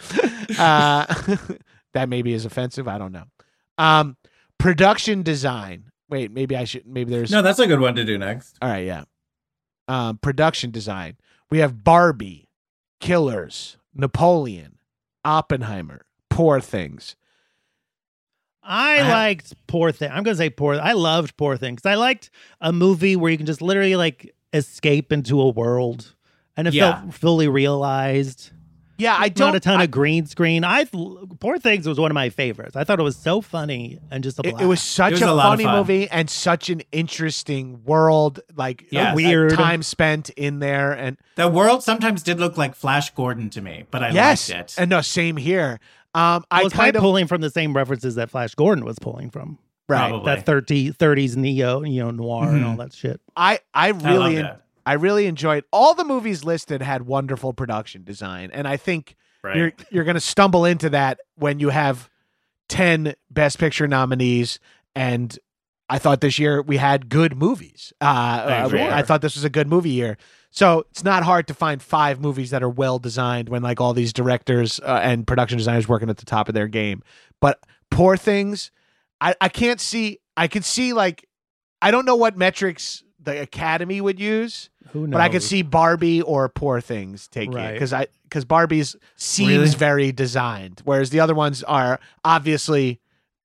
That maybe is offensive. I don't know. Production design. Wait, maybe there's No, that's a good one to do next. all right, yeah. Production design. We have Barbie, Killers, Napoleon, Oppenheimer, Poor Things. I liked Poor Thing. I'm going to say Poor. I loved Poor Thing because I liked a movie where you can just literally like escape into a world and it Yeah. felt fully realized. Yeah, I don't. Not a ton of green screen. Poor Things was one of my favorites. I thought it was so funny and just a blast. It was such It was a a lot of funny fun. movie and such an interesting world, like Yes. Weird. time spent in there. And The world sometimes did look like Flash Gordon to me, but I yes, liked it. and no, same here. I was kind of pulling from the same references that Flash Gordon was pulling from. right. Probably. That 30s neo, noir and all that shit. I really loved it. I really enjoyed all the movies listed had wonderful production design, and I think Right. you're going to stumble into that when you have 10 Best Picture nominees. And I thought this year we had good movies. agree. I thought this was a good movie year. So it's not hard to find 5 movies that are well designed when like all these directors and production designers working at the top of their game. But Poor Things, I can't see. I could see like I don't know what metrics the Academy would use. Who knows? But I could see Barbie or Poor Things taking it Right. because Barbie's seems Really? very designed, whereas the other ones are obviously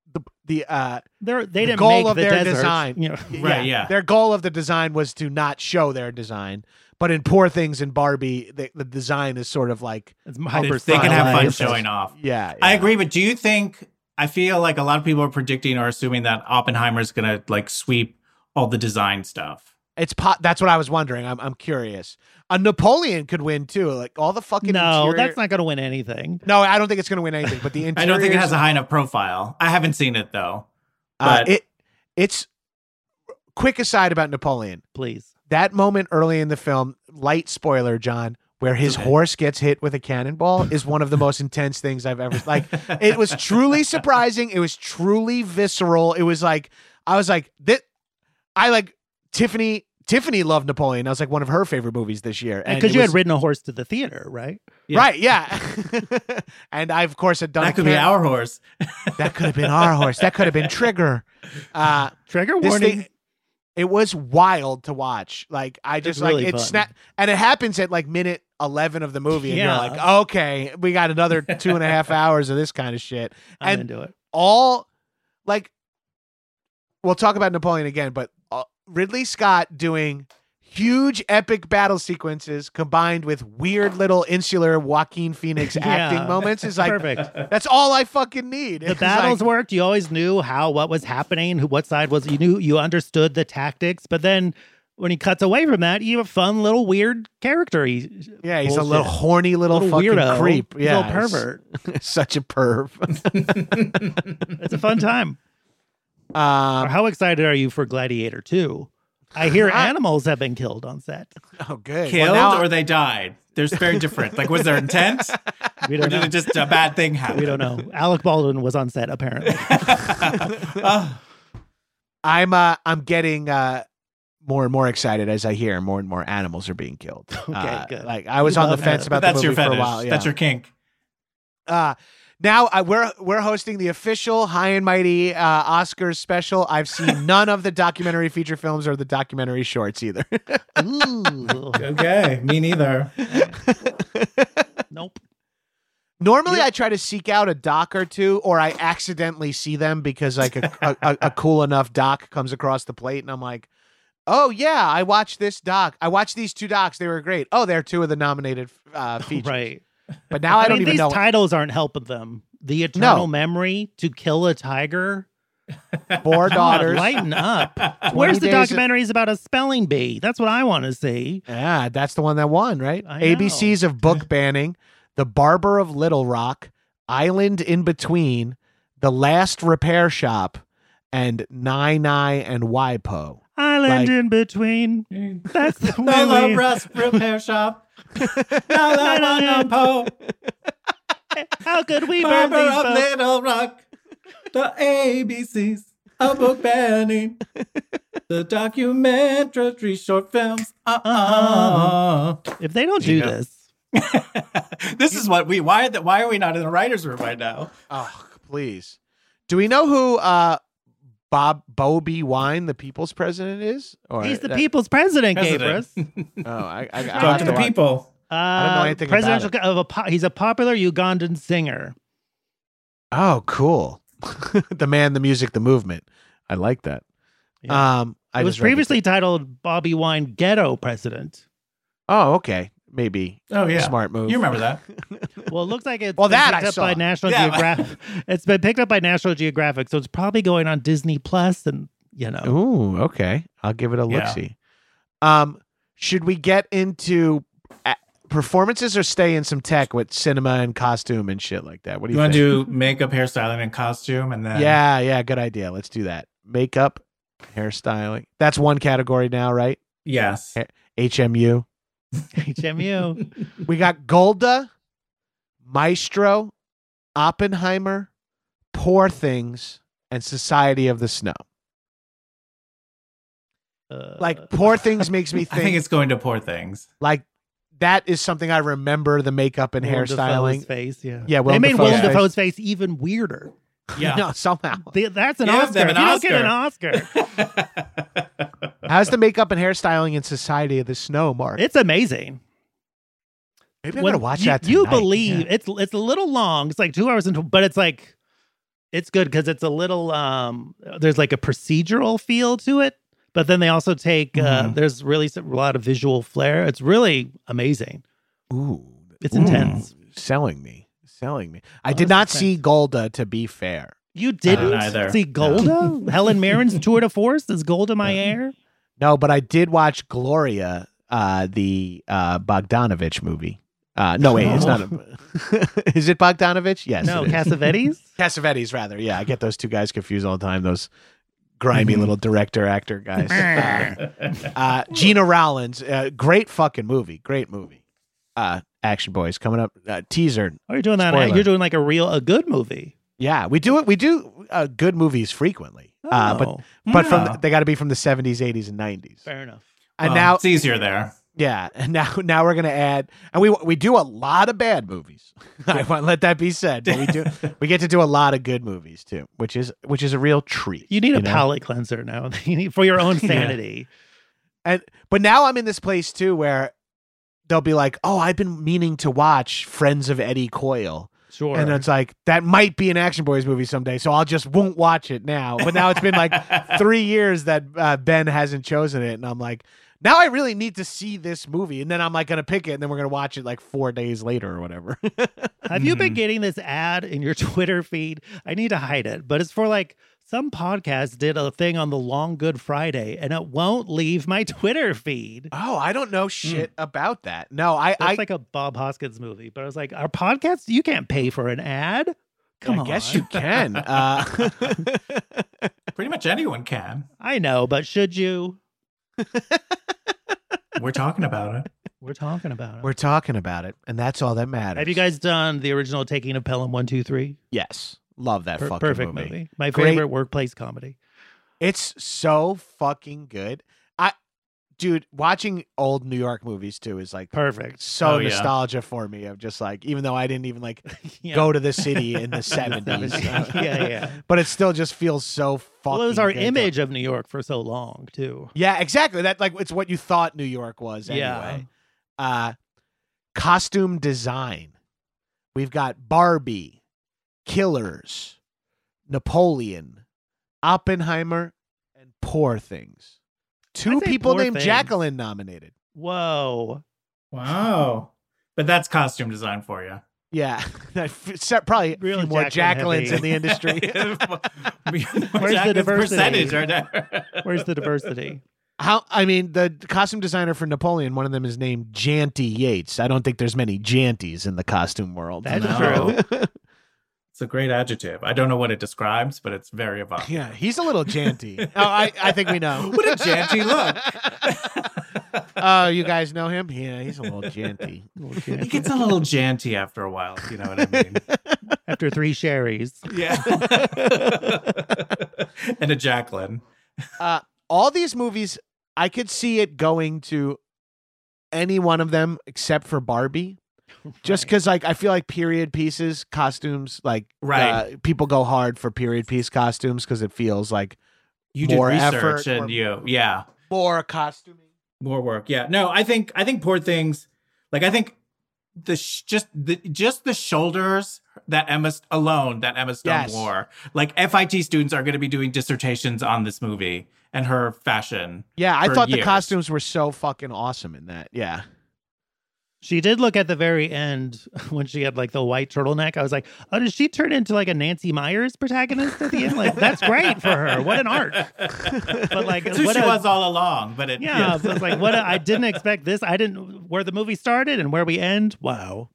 the They didn't goal make of the their desert, design. You know. Right, yeah. Their goal of the design was to not show their design. But in Poor Things and Barbie, the design is sort of like It's They hyper can have fun stylized. showing off. yeah. I agree, but do you think? I feel like a lot of people are predicting or assuming that Oppenheimer is going to like sweep all the design stuff. That's what I was wondering. I'm curious. A Napoleon could win too. Like all the fucking No, interior- that's not going to win anything. No, I don't think it's going to win anything. But the I interior. don't think it has a high enough profile. I haven't seen it though. But It's quick aside about Napoleon. Please. That moment early in the film, light spoiler, John, where his horse gets hit with a cannonball is one of the most intense things I've ever like. It was truly surprising. It was truly visceral. It was like I was like that. I like Tiffany. Tiffany loved Napoleon. That was like one of her favorite movies this year. And Because it you had was- ridden a horse to the theater, right? Yeah. right, yeah. And I of course had done. that could be our horse. That could have been our horse. That could have been Trigger. Trigger This warning. thing, it was wild to watch. Like I just really like it fun. snap, and it happens at like minute 11 of the movie, and Yeah. you're like, okay, we got another 2.5 hours of this kind of shit. I'm And into it. all like, we'll talk about Napoleon again, but Ridley Scott doing huge epic battle sequences combined with weird little insular Joaquin Phoenix acting moments is like Perfect. that's all I fucking need. The It's battles like, worked. You always knew what was happening, what side was. You understood the tactics. But then when he cuts away from that, you have a fun little weird character. yeah, he's a Bullshit. little horny little fucking weirdo, creep. He's Yeah, a little pervert. such a perv. It's a fun time. How excited are you for Gladiator 2? I hear animals have been killed on set. Oh, good. Killed Well, now- or they died. There's very different. Like, was there intent? We Or don't did know. it just a bad thing happen? We don't know. Alec Baldwin was on set apparently. I'm getting more and more excited as I hear more and more animals are being killed. Okay, good. Like I was You on the love fence that. about That's the your movie for fetish. a while. Yeah. That's your kink. Now we're hosting the official High and Mighty Oscars special. I've seen none of the documentary feature films or the documentary shorts either. Ooh. Okay, me neither. Nope. Normally, I try to seek out a doc or two, or I accidentally see them because like a cool enough doc comes across the plate, and I'm like, oh yeah, I watched this doc. I watched these two docs. They were great. Oh, they're two of the nominated features. Right. But now I don't mean, even these know. titles aren't helping them. The eternal memory, To Kill a Tiger. Four Come on, daughters. lighten up. Where's the days- documentaries about a spelling bee? That's what I want to see. Yeah, that's the one that won, right? I know. ABCs of book banning, The Barber of Little Rock, Island in Between, The Last Repair Shop, and Nai and WIPO. Island Like- in between. That's the No way love we- rust repair shop. No love on a po. How could we burn Barber these of books? Little Rock. The ABCs of book banning. The documentary short films. If they don't do Yeah. this, This is what why are we not in the writer's room right now? Oh, please. Do we know who Bobby Wine, the people's president, is? Or he's the people's president, President. Gabrus. Oh, I Talk to the people. I don't know anything about presidential he's a popular Ugandan singer. Oh, cool. The man, the music, the movement. I like that. Yeah. I It was just read the- previously titled Bobby Wine Ghetto President. Oh, okay. Maybe. Oh yeah. Smart move. You remember that. Well, it looks like it's Well, been that picked I up saw. by National Yeah. Geographic. It's been picked up by National Geographic, so it's probably going on Disney Plus, and Ooh, okay. I'll give it a Yeah. look-see. Should we get into performances or stay in some tech with cinema and costume and shit like that? What do You you want think? to do makeup, hairstyling, and costume, and then Yeah, good idea. Let's do that. Makeup, hairstyling. That's one category now, right? yes. HMU. HMU. We got Golda, Maestro, Oppenheimer, Poor Things, and Society of the Snow. Like Poor Things makes me I think think it's going to Poor Things. like that is something I remember, the makeup and Willem hairstyling. Dafoe's face, yeah. Yeah, They Willem made Dafoe's Willem face. Dafoe's face even weirder. Yeah. No, somehow. That's an Give Oscar. them an You don't get an Oscar. How's the makeup and hairstyling in Society of the Snow, Mark? It's amazing. Maybe I'm When gonna watch you, that You tonight. believe Yeah. it's a little long. It's like 2 hours into, but it's like It's good because it's a little there's like a procedural feel to it, but then they also take there's really a lot of visual flair. It's really amazing. Ooh, It's intense. Selling me. I did not see Golda, to be fair. You didn't either. see Golda? No. Helen Mirren's Tour de Force? Is Golda my heir? No, but I did watch Gloria, the Bogdanovich movie. No, wait, it's not. Is it Bogdanovich? Yes. No, Cassavetes? Cassavetes, rather. Yeah, I get those two guys confused all the time. Those grimy little director-actor guys. Gina Rowlands, great fucking movie. Great movie. Action Boys coming up. Teaser. Oh, you're doing that. Spoiler. You're doing like a good movie. Yeah, we do it. We do good movies frequently. But they got to be from the 70s, 80s, and 90s. Fair enough. And now it's easier there. Yeah, and now we're gonna add, and we do a lot of bad movies. I want to let that be said, but we get to do a lot of good movies too, which is a real treat. You need a palate cleanser now. You need for your own sanity. But now I'm in this place too where they'll be like, "Oh, I've been meaning to watch Friends of Eddie Coyle." Sure. And it's like, that might be an Action Boys movie someday, so won't watch it now. But now it's been like 3 years that Ben hasn't chosen it, and I'm like, now I really need to see this movie. And then I'm like going to pick it, and then we're going to watch it like 4 days later or whatever. Have you been getting this ad in your Twitter feed? I need to hide it, but it's for like, some podcast did a thing on the Long Good Friday, and it won't leave my Twitter feed. Oh, I don't know shit about that. No, It's like a Bob Hoskins movie, but I was like, our podcast, you can't pay for an ad. Come on. I guess you can. Pretty much anyone can. I know, but should you? We're talking about it. We're talking about it. We're talking about it, and that's all that matters. Have you guys done the original Taking of Pelham 1, 2, 3? Yes. Love that fucking perfect movie. My Great. favorite workplace comedy. It's so fucking good. Dude, watching old New York movies too is like perfect. So nostalgia for me of just like, even though I didn't even like go to the city in the 70s. Yeah. But it still just feels so fucking Well, it was our good image of New York for so long too. Yeah, exactly. That like it's what you thought New York was anyway. Yeah. Costume design. We've got Barbie, Killers, Napoleon, Oppenheimer, and Poor Things. 2 people named Jacqueline nominated. Whoa. Wow. But that's costume design for you. Yeah. Probably Real more Jacquelines in the industry. Where's the diversity? Percentage right there. Where's the diversity? The costume designer for Napoleon, one of them is named Janty Yates. I don't think there's many Janties in the costume world. That's true. It's a great adjective. I don't know what it describes, but it's very evocative. Yeah, he's a little janty. I think we know. What a janty look. Oh, you guys know him? Yeah, he's a little janty. He gets a little janty after a while, if you know what I mean. After 3 sherries. Yeah. And a Jacqueline. All these movies, I could see it going to any one of them except for Barbie. Just because, like, I feel like period pieces, costumes, like, people go hard for period piece costumes because it feels like you more did research effort, and more costuming, more work. Yeah, no, I think Poor Things, like, I think just the shoulders that Emma Stone wore, like, FIT students are going to be doing dissertations on this movie and her fashion. Yeah, I thought the costumes were so fucking awesome in that. Yeah. She did look at the very end when she had like the white turtleneck. I was like, oh, did she turn into like a Nancy Myers protagonist at the end? Like, that's great for her. What an arc. But like, that's who she was all along. But it, yeah, so it's like, I didn't expect this. I didn't, where the movie started and where we end. Wow.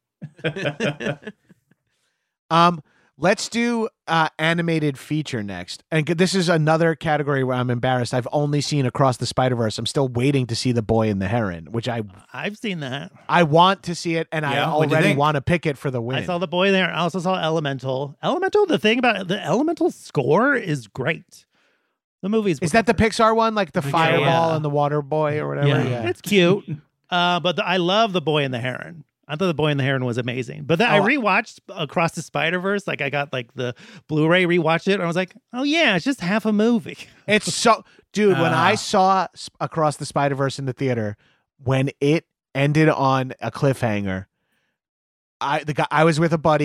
Let's do animated feature next. And this is another category where I'm embarrassed. I've only seen Across the Spider-Verse. I'm still waiting to see The Boy and the Heron, which I've seen that. I want to see it, and I already want to pick it for the win. I saw The Boy there. I also saw Elemental. The thing about the Elemental score is great. The movie's is that the Pixar one, like the fireball and the water boy or whatever? Yeah. It's cute. But I love The Boy and the Heron. I thought The Boy and the Heron was amazing. But then I rewatched Across the Spider-Verse. Like, I got like the Blu-ray, rewatched it, and I was like, oh yeah, it's just half a movie. It's so, dude, when I saw Across the Spider-Verse in the theater, when it ended on a cliffhanger, I was with a buddy.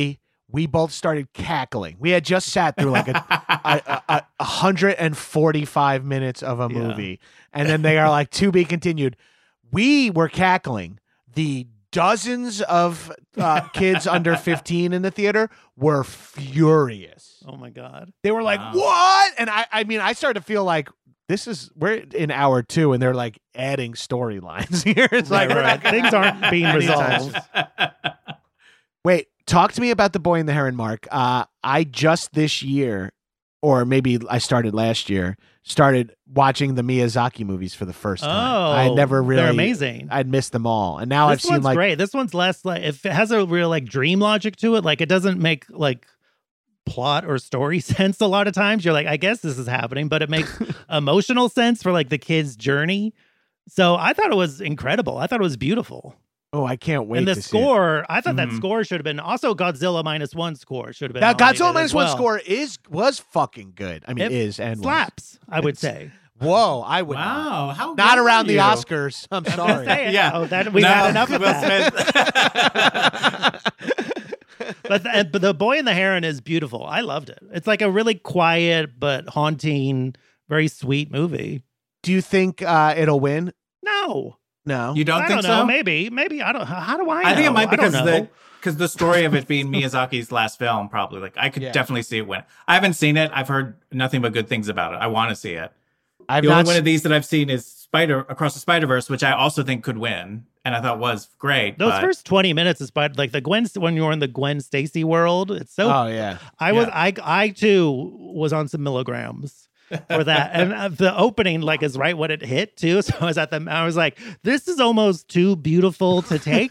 we both started cackling. We had just sat through like a 145 minutes of a movie, and then they are like, to be continued. We were cackling. The dozens of kids under 15 in the theater were furious. Oh my God. They were like, what? And I mean, I started to feel like we're in hour 2 and they're like adding storylines here. It's like, things aren't being resolved. Wait, talk to me about The Boy and the Heron, Mark. I just this year, or maybe I started last year, started watching the Miyazaki movies for the first time. I never really. They're amazing. I'd missed them all, and now I've seen like great. This one's less like if it has a real like dream logic to it. Like it doesn't make like plot or story sense. A lot of times you're like, I guess this is happening, but it makes emotional sense for like the kid's journey. So I thought it was incredible. I thought it was beautiful. Oh, I can't wait. And the to score, I thought that score should have been also Godzilla -1 score should have been. Now, Godzilla -1 score score was fucking good. I mean, it is and slaps. I would say. Whoa, I would. Wow, how not good around are the you? Oscars. I'm sorry. Yeah. Oh, that we've had enough of Will that. But The Boy and the Heron is beautiful. I loved it. It's like a really quiet but haunting, very sweet movie. Do you think it'll win? No. No. You don't I think don't know. so? Maybe. How do I know? I think it might I don't because know. the story of it being Miyazaki's last film, probably. Like I could definitely see it win. I haven't seen it. I've heard nothing but good things about it. I want to see it. The only one of these that I've seen is Across the Spider-Verse, which I also think could win, and I thought was great. Those first 20 minutes is like the when you're in the Gwen Stacy world. It's so. Oh yeah. I too was on some milligrams for that, and the opening like is right when it hit too. So I was like, this is almost too beautiful to take.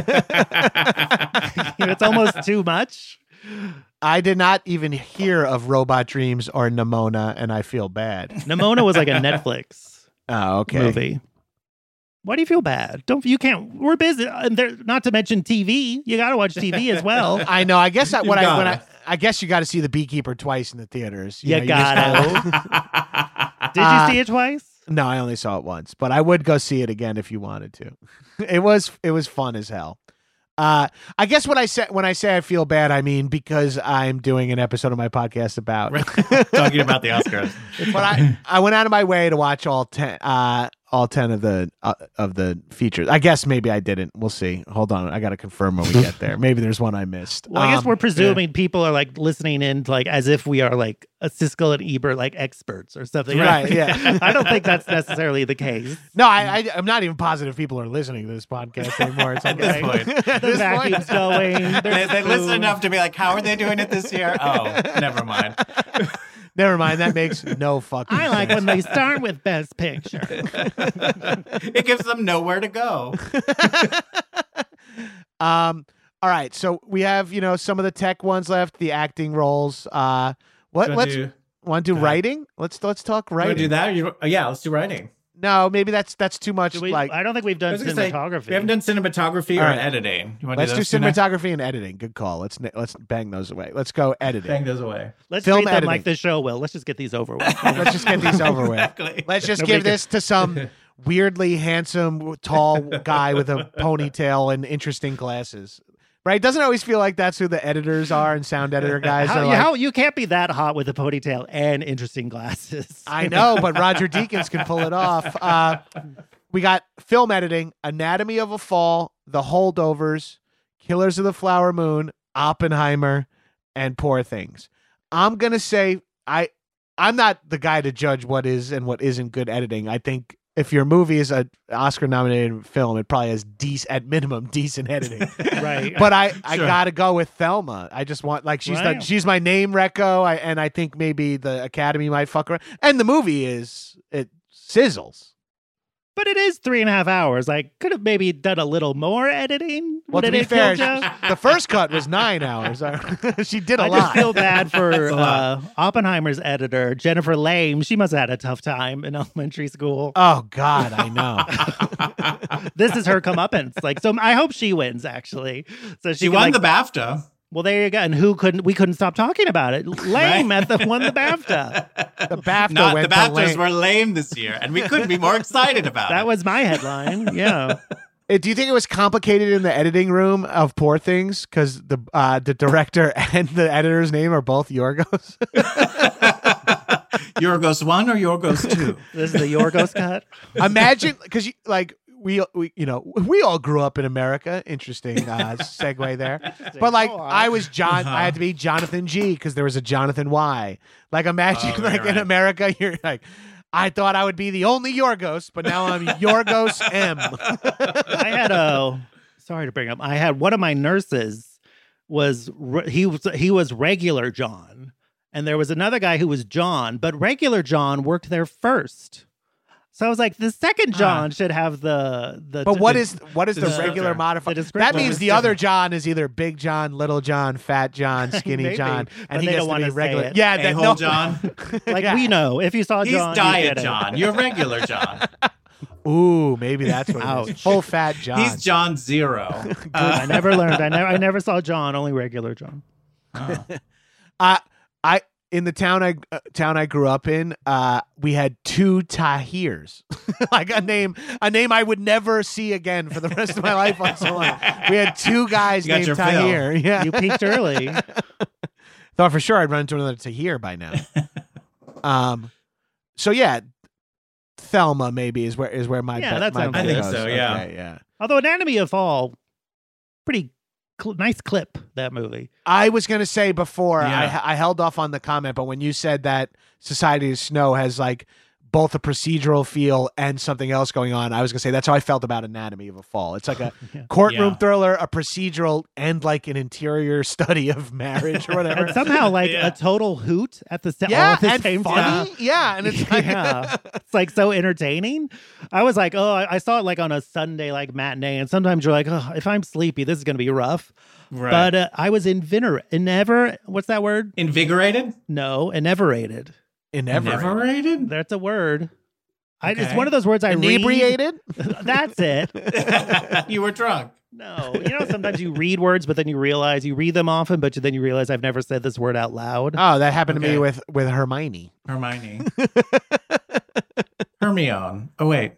It's almost too much. I did not even hear of Robot Dreams or Nimona, and I feel bad. Nimona was like a Netflix movie. Why do you feel bad? We're busy. And not to mention TV. You got to watch TV as well. I know. I guess I guess you got to see The Beekeeper twice in the theaters. You gotta. Did you see it twice? No, I only saw it once, but I would go see it again if you wanted to. It was fun as hell. I guess when I say I feel bad, I mean because I'm doing an episode of my podcast about talking about the Oscars. But I went out of my way to watch all 10 of the features. I guess maybe I didn't. We'll see. Hold on, I got to confirm when we get there. Maybe there's one I missed. Well, I guess we're presuming people are like listening in like as if we are like a Siskel and Ebert like experts or something. Right? Yeah. I don't think that's necessarily the case. No, I'm not even positive people are listening to this podcast anymore. It's like, At this point. The vacuum's going. They listen enough to be like, how are they doing it this year? Oh, never mind. Never mind. That makes no fucking I like sense. when they start with Best Picture. It gives them nowhere to go. All right. So we have, some of the tech ones left, the acting roles. Want to do writing? Let's talk writing. Want to do that? Yeah, let's do writing. No, maybe that's too much. I don't think we've done cinematography. We haven't done cinematography or editing. Let's do cinematography and editing. Good call. Let's bang those away. Let's go editing. Bang those away. Let's Film treat them editing. like the show will. Let's just get these over with. Let's just get these over with. Exactly. Let's just give this to some weirdly handsome, tall guy with a ponytail and interesting glasses. Right? Doesn't it always feel like that's who the editors are and sound editor guys are like, how you can't be that hot with a ponytail and interesting glasses. I know, but Roger Deakins can pull it off. We got film editing, Anatomy of a Fall, The Holdovers, Killers of the Flower Moon, Oppenheimer, and Poor Things. I'm going to say I'm not the guy to judge what is and what isn't good editing. I think if your movie is an Oscar-nominated film, it probably has at minimum decent editing. Right. But I gotta go with Thelma. I just want she's my name reco, and I think maybe the Academy might fuck around. And the movie it sizzles. But it is 3.5 hours. I could have maybe done a little more editing. Well, to be fair, the first cut was 9 hours. She did a lot. I just feel bad for Oppenheimer's editor, Jennifer Lame. She must have had a tough time in elementary school. Oh, God, I know. This is her comeuppance. So I hope she wins, actually. So she won the BAFTA. Well, there you go. And we couldn't stop talking about it. Lame won the The BAFTA. BAFTA the BAFTAs were lame this year, and we couldn't be more excited about it. That was my headline. Yeah. Do you think it was complicated in the editing room of Poor Things because the director and the editor's name are both Yorgos? Yorgos 1 or Yorgos 2? This is the Yorgos cut. Imagine, because we all grew up in America. Interesting segue there. But like I was John, I had to be Jonathan G because there was a Jonathan Y. Like imagine in America, you're like, I thought I would be the only Yorgos, but now I'm Yorgos M. I had sorry to bring up. I had one of my nurses he was regular John, and there was another guy who was John, but regular John worked there first. So I was like, the second John should have the. But what is the regular modifier? That means the other John is either Big John, Little John, Fat John, Skinny John, and he gets to be regular. Yeah, A-hole John. We know if you saw John, he's Diet John. You're regular John. Ooh, maybe that's what it is. Full Fat John. He's John Zero. I never learned. I never saw John. Only regular John. In the town I grew up in, we had two Tahirs, like a name I would never see again for the rest of my life on Solon. We had two guys named Tahir. Yeah, you peaked early. Thought for sure I'd run into another Tahir by now. So yeah, Thelma maybe is where my that my sounds I think goes. so. Yeah, Okay, yeah. Although Anatomy of Fall, pretty nice clip, that movie. I was going to say before, Yeah. I held off on the comment, but when you said that Society of Snow has like both a procedural feel and something else going on, I was going to say that's how I felt about Anatomy of a Fall. It's like a courtroom thriller, a procedural, and like an interior study of marriage or whatever. And somehow like a total hoot at the all at the same funny. time. Yeah, and it's like it's like so entertaining. I was like, I saw it like on a Sunday like matinee, and sometimes you're like, if I'm sleepy, this is going to be rough. Right. But I was what's that word? Invigorated? No, ineverated. Ineverated? That's a word. Okay. It's one of those words I inebriated. read. That's it. You were drunk. No, sometimes you read words, but then you realize you read them often, but then you realize I've never said this word out loud. Oh, that happened to me with Hermione. Hermione. Hermione. Oh, wait.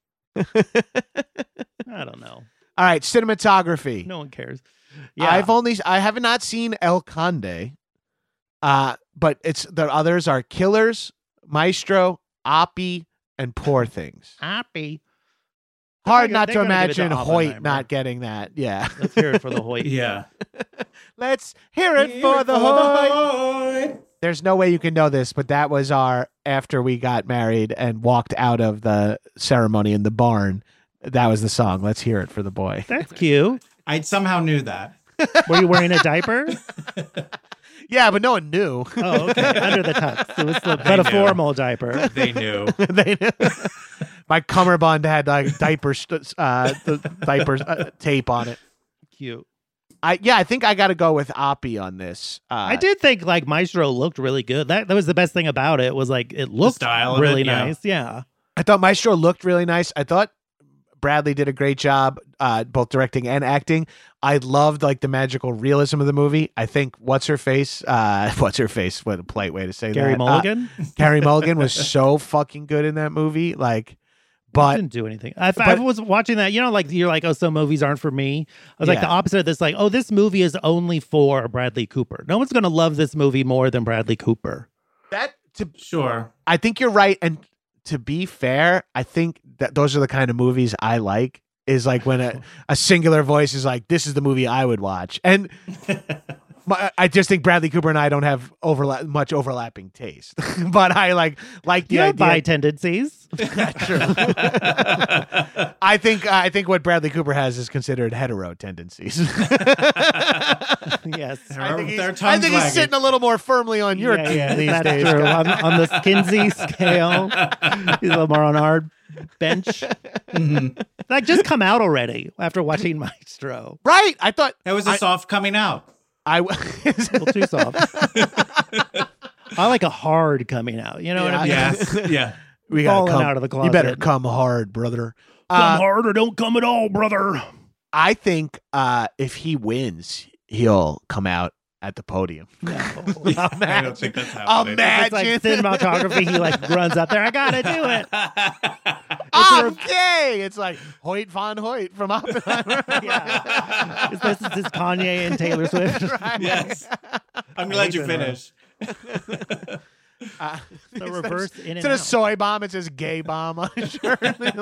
I don't know. All right, cinematography. No one cares. Yeah, I have not seen El Conde. But the others are Killers, Maestro, Oppie, and Poor Things. Happy. Hard not to they're gonna give it to imagine Hoyt Oppenheimer. not getting that. Yeah. Let's hear it for the Hoyt. Yeah. Let's hear it for the Hoyt. There's no way you can know this, but that was after we got married and walked out of the ceremony in the barn. That was the song. Let's hear it for the boy. That's cute. I somehow knew that. Were you wearing a diaper? Yeah, but no one knew. Oh, okay. Under the tux. It was but a knew. formal diaper. They knew. They knew. My cummerbund had like diaper tape on it. Cute. I think I got to go with Oppie on this. I did think like Maestro looked really good. That was the best thing about it. Was like it looked style of really it, yeah. nice. Yeah. I thought Maestro looked really nice. I thought Bradley did a great job, both directing and acting. I loved like the magical realism of the movie. I think what's her face? What a polite way to say Gary that. Mulligan. Carey Mulligan was so fucking good in that movie. Like, but didn't do anything. I was watching that, like you're like, oh, some movies aren't for me. I was like the opposite of this, like, oh, this movie is only for Bradley Cooper. No one's gonna love this movie more than Bradley Cooper. Sure. I think you're right. And to be fair, I think that those are the kind of movies I like. Is like when a singular voice is like, this is the movie I would watch. And I just think Bradley Cooper and I don't have much overlapping taste. But I like the idea. Bi tendencies. True. I think what Bradley Cooper has is considered hetero tendencies. Yes. I think he's sitting a little more firmly on your team these that's days. true. On the Kinsey scale, he's a little more on our bench. Mm-hmm. Like, just come out already after watching Maestro. Right. I thought That was a soft coming out. A little too soft. I like a hard coming out. You know what I mean? Yes. Yeah. we gotta Falling come out of the closet. You better come hard, brother. Come hard or don't come at all, brother. I think if he wins, he'll come out at the podium. No. I don't think that's happening. It's like cinematography. He like runs up there. I gotta do it. I'm gay. It's like Hoyt von Hoyt from Oppenheimer. Yeah. This is Kanye and Taylor Swift. Right. Yes. I'm glad you finished. The reverse in and Instead of out. soy bomb, it says gay bomb on his shirt.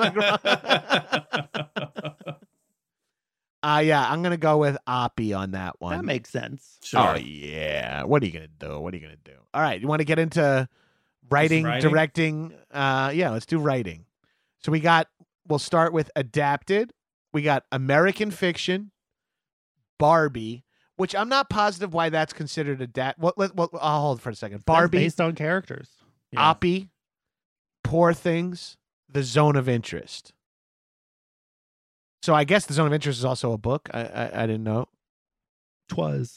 Yeah, I'm gonna go with Oppie on that one. That makes sense. Oh yeah. What are you gonna do? All right, you want to get into writing, writing? directing? Yeah, let's do writing. So we'll start with adapted. We got American Fiction, Barbie, which I'm not positive why that's considered Well, I'll hold for a second. That's Barbie, based on characters. Yeah. Oppie, Poor Things, The Zone of Interest. So I guess The Zone of Interest is also a book. I didn't know. Twas.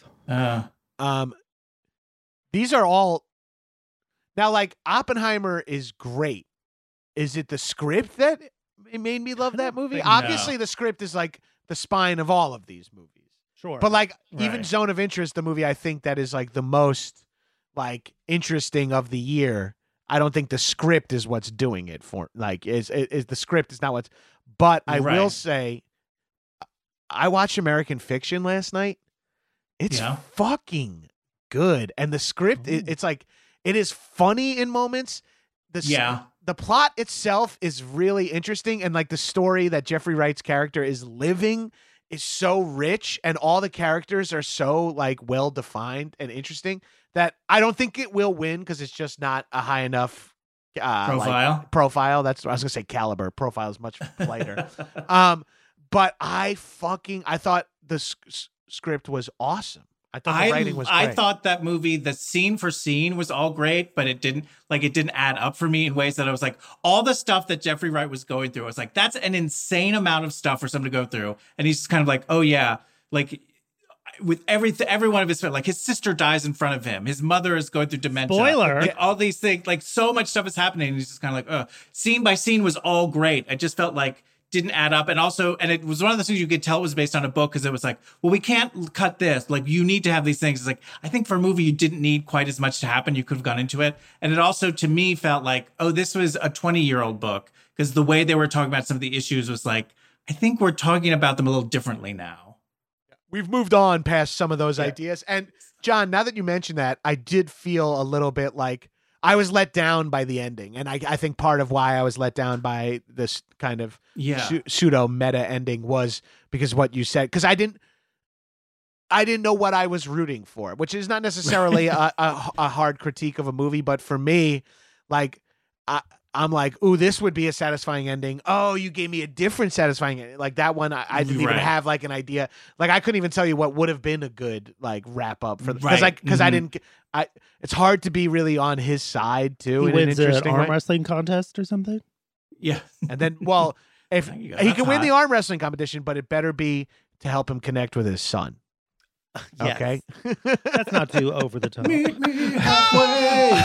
These are all now, like, Oppenheimer is great. Is it the script that it made me love that movie? think- Obviously, the script is like the spine of all of these movies. Sure. But like even Right. Zone of Interest, the movie I think that is like the most like interesting of the year. I don't think the script is what's doing it for like is the script is not what's. But I will Right. say, I watched American Fiction last night. It's Yeah. fucking good, and the script it's like it is funny in moments. The plot itself is really interesting, and like the story that Jeffrey Wright's character is living is so rich, and all the characters are so like well defined and interesting that I don't think it will win because it's just not a high enough profile. That's what I was gonna say. Caliber profile is much lighter. But I thought the script was awesome. I thought the writing was great. I thought that movie, the scene for scene was all great, but it didn't add up for me in ways that I was like, all the stuff that Jeffrey Wright was going through, I was like, that's an insane amount of stuff for someone to go through. And he's just kind of like, oh yeah, like with every one of his, like his sister dies in front of him. His mother is going through dementia. Spoiler. Like, all these things, like so much stuff is happening. And he's just kind of like, scene by scene was all great. I just felt like didn't add up. And also, and it was one of the things you could tell was based on a book because it was like, well, we can't cut this. Like, you need to have these things. It's like, I think for a movie, you didn't need quite as much to happen. You could have gone into it. And it also, to me, felt like, oh, this was a 20-year-old book because the way they were talking about some of the issues was like, I think we're talking about them a little differently now. We've moved on past some of those ideas. And John, now that you mention that, I did feel a little bit like I was let down by the ending. And I think part of why I was let down by this kind of pseudo meta ending was because what you said, because I didn't know what I was rooting for, which is not necessarily a hard critique of a movie. But for me, like, I'm like, ooh, this would be a satisfying ending. Oh, you gave me a different satisfying ending. Like that one, I didn't even have like an idea. Like I couldn't even tell you what would have been a good like wrap up for because I didn't. It's hard to be really on his side too. He in wins an an interesting arm way. wrestling contest or something. Yeah. And then, well, if There you go. he That's can win hot. the arm wrestling competition, but it better be to help him connect with his son. Yes. Okay. That's not too over the top. Meet me halfway.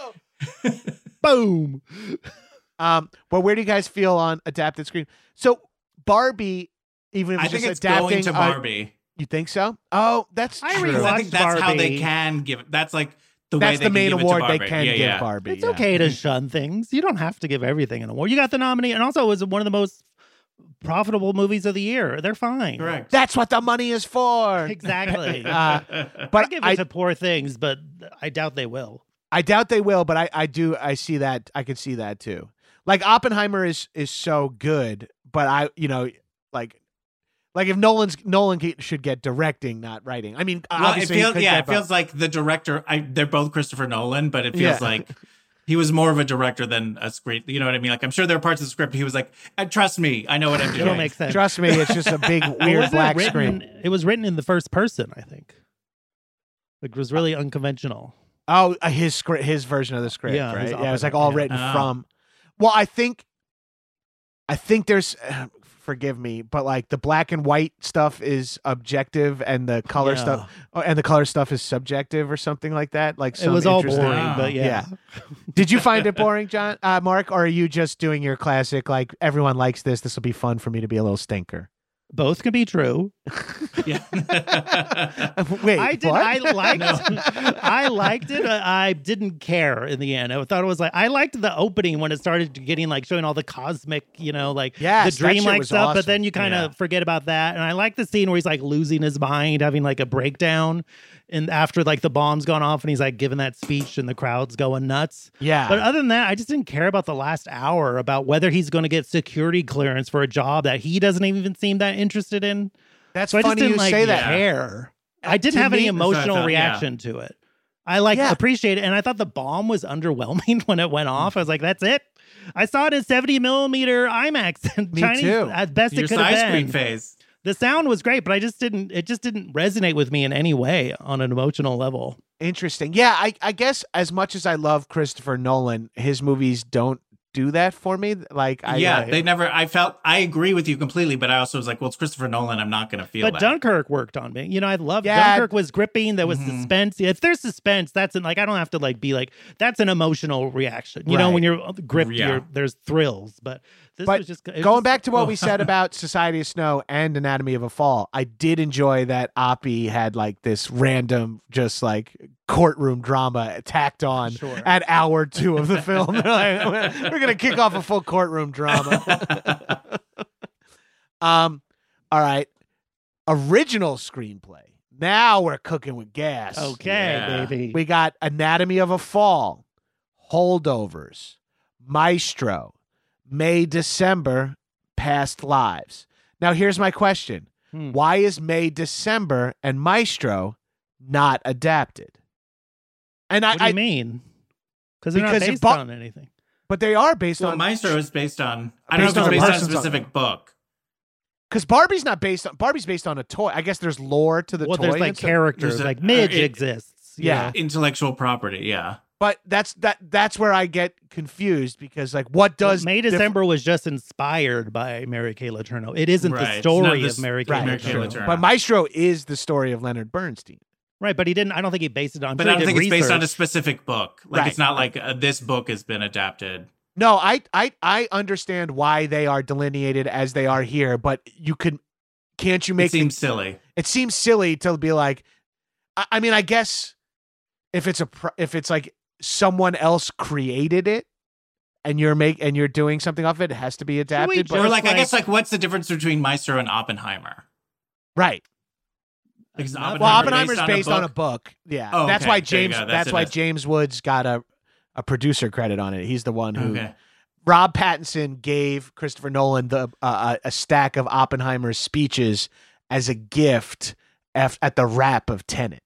Boom. Well, where do you guys feel on adapted screen? So Barbie, even if I it's think just it's adapting, going to Barbie. you think so? Oh, that's I true. rewatched I think that's how they Barbie. can give it. That's like the way That's they the can main give it to award they Barbie. can Yeah, give yeah. Barbie. It's yeah. okay to shun things. You don't have to give everything an award. You got the nominee, and also it was one of the most profitable movies of the year. They're fine. Correct. That's what the money is for. Exactly. But I give it to Poor Things, but I doubt they will. I doubt they will, but I see that. I could see that too. Like Oppenheimer is so good, but like if Nolan should get directing, not writing. I mean, Well, it obviously, feels it feels like the director. They're both Christopher Nolan, but it feels like he was more of a director than a screen. You know what I mean? Like I'm sure there are parts of the script he was like, "Trust me, I know what I'm doing." It'll make sense. Trust me, it's just a big weird Wasn't it black written- screen. It was written in the first person, I think. Like, it was really unconventional. Oh, his version of the script, Yeah, right? his Yeah, it was like all Oppenheimer, written Oh. from. Well, I think there's. Forgive me, but like the black and white stuff is objective, and the color Yeah. stuff, and the color stuff is subjective, or something like that. Like It was all interesting- boring, Ah. but yeah. Did you find it boring, John, Mark, or are you just doing your classic? Like everyone likes this. This will be fun for me to be a little stinker. Both can be true. Yeah. Wait, I did. what? I liked. I liked it. I didn't care in the end. I thought it was like I liked the opening when it started getting like showing all the cosmic, like Yes, the that shit dreamlike was stuff. But awesome. then you kind of Yeah. forget about that. And I like the scene where he's like losing his mind, having like a breakdown, and after like the bomb's gone off, and he's like giving that speech, and the crowd's going nuts. Yeah. But other than that, I just didn't care about the last hour about whether he's going to get security clearance for a job that he doesn't even seem that interested in. That's So I just funny didn't you like say that. care. I didn't To have any me- emotional So I thought, reaction to it. I like Yeah. appreciate it, and I thought the bomb was underwhelming when it went off. I was like, "That's it." I saw it in 70 millimeter IMAX and Me Chinese too. as best Your it could have ice been. cream phase. The sound was great, but it just didn't resonate with me in any way on an emotional level. Interesting. Yeah, I guess as much as I love Christopher Nolan, his movies don't do that for me. Like, They never. I agree with you completely, but I also was like, well, it's Christopher Nolan. I'm not going to feel But that. Dunkirk worked on me. I loved Yeah. Dunkirk was gripping. There was Mhm. suspense. If there's suspense, that's I don't have to be like that's an emotional reaction. You know, Right. when you're gripped, Yeah. there's thrills. But this But was just Going back to what oh. we said about Society of Snow and Anatomy of a Fall, I did enjoy that Oppie had like this random, just like courtroom drama tacked on Sure. at hour 2 of the film. Like, we're gonna kick off a full courtroom drama. All right, original screenplay. Now we're cooking with gas. Okay, Yeah. baby. We got Anatomy of a Fall, Holdovers, Maestro, May, December, Past Lives. Now, here's my question. Hmm. Why is May, December, and Maestro not adapted? And What do you I mean? Because they're not Because it based bu- on anything. but they are based Well, on Maestro is based on. I don't Based know if on it's a based on a person's- specific book. because Barbie's not based on Barbie's based on a toy. I guess there's lore to the Well, toy. there's and like stuff. characters, There's a- like Midge it- exists. Yeah. Intellectual property. Yeah. But that's where I get confused because like what does May diff- December was just inspired by Mary Kay Letourneau. It isn't Right. the It's story not of this- Mary Kay right, Mary Kay Letourneau. Letourneau. But Maestro is the story of Leonard Bernstein. Right, but he didn't. I don't think he based it on. I'm But sure I he don't did think it's based on a research. specific book. Like Right. it's not like this book has been adapted. No, I understand why they are delineated as they are here, but can't you It make seems silly. it seems silly to be like I mean I guess if it's like someone else created it and you're doing something off it has to be adapted. just- Or like, I like- guess like what's the difference between Maestro and Oppenheimer? Right. Because Well, Well, Oppenheimer's based on a book. Yeah. Oh, That's okay. why There you James go. that's That's why it. James Woods got a producer credit on it. He's the one who Okay. Rob Pattinson gave Christopher Nolan a stack of Oppenheimer's speeches as a gift at the wrap of Tenet.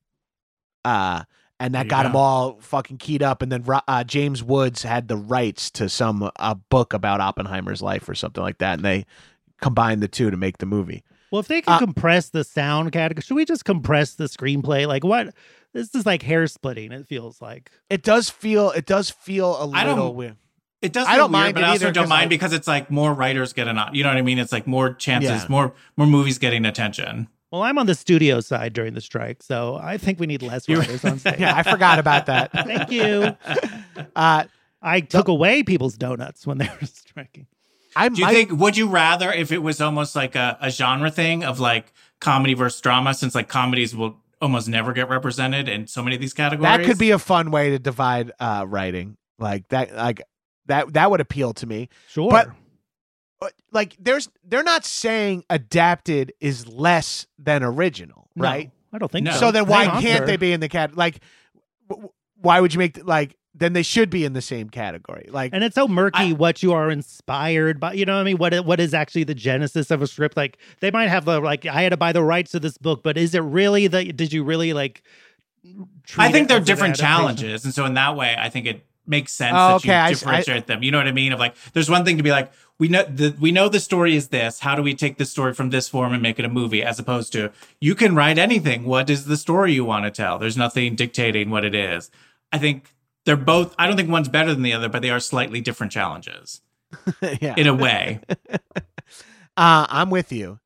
And that There you got them go. all fucking keyed up. And then James Woods had the rights to some book about Oppenheimer's life or something like that. And they combined the two to make the movie. Well, if they can compress the sound category, should we just compress the screenplay? Like what? This is like hair splitting. It feels like. It does feel a I don't- little weird. It does I feel don't weird, mind but it I also either, don't 'cause mind I- because it's like more writers get you know what I mean? It's like more chances, Yeah. more movies getting attention. Well, I'm on the studio side during the strike, so I think we need less writers on stage. Yeah, I forgot about that. Thank you. Uh, I took away people's donuts when they were striking. Do you think, would you rather if it was almost like a genre thing of like comedy versus drama, since like comedies will almost never get represented in so many of these categories? that could be a fun way to divide writing like that would appeal to me. Sure. But like they're not saying adapted is less than original, No, right? I don't think No. so. So then why Same can't Oscar. they be in the like why would you make like then they should be in the same category. Like And it's so murky what you are inspired by. You know what I mean? What is actually the genesis of a script? Like they might have like I had to buy the rights to this book, but is it really did you really like? treat I think it they're as an different adaptation? challenges, and so in that way, I think it makes sense Oh, that okay, I- you differentiate them. You know what I mean? Of like, there's one thing to be like, we know the story is this. How do we take this story from this form and make it a movie? As opposed to you can write anything. What is the story you want to tell? There's nothing dictating what it is. I think they're both. I don't think one's better than the other, but they are slightly different challenges yeah. in a way. I'm with you.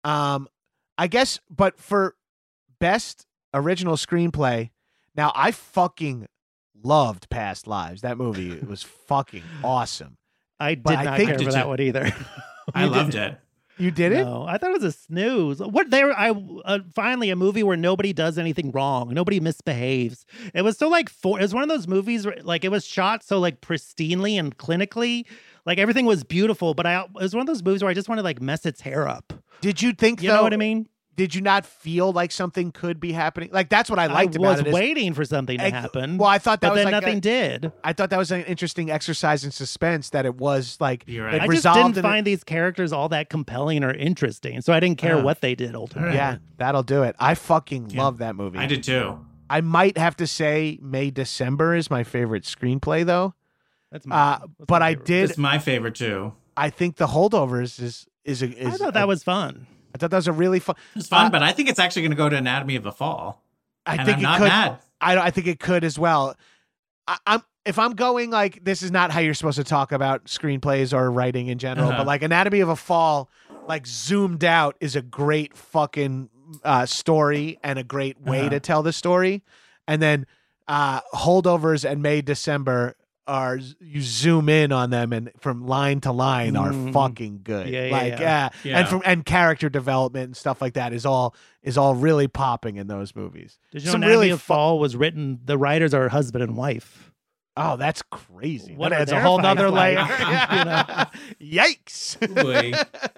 I guess, but for best original screenplay, now I fucking loved Past Lives. That movie was fucking awesome. I did But I not think- care Did for you? that one either. I loved it. You did it? No, I thought it was a snooze. What there? Finally a movie where nobody does anything wrong, nobody misbehaves. It was so like it was one of those movies where like it was shot so like pristinely and clinically, like everything was beautiful. But it was one of those movies where I just wanted to like mess its hair up. Did you think? You know what I mean? Did you not feel like something could be happening? Like that's what I liked about it. I was waiting for something to happen. Well, I thought that but was then like nothing did. I thought that was an interesting exercise in suspense. That it was like You're right. it I just resolved didn't find these characters all that compelling or interesting, so I didn't care what they did ultimately. Yeah, that'll do it. I fucking love that movie. I did too. I might have to say May December is my favorite screenplay though. That's my but I favorite. did. It's my favorite too. I think The Holdovers is I thought that was fun. I thought that was a really fun. It's fun, but I think it's actually going to go to Anatomy of a Fall. I And think I'm it not could. mad. I think it could as well. If I'm going like this is not how you're supposed to talk about screenplays or writing in general, but like Anatomy of a Fall, like zoomed out, is a great fucking story and a great way to tell the story. And then Holdovers and May December are you zoom in on them and from line to line are fucking good. Yeah. And character development and stuff like that is all really popping in those movies. Did you know Anatomy of Fall was written? The writers are husband and wife. Oh, that's crazy. What That adds are a whole their nother layer. fights Yikes. Boy.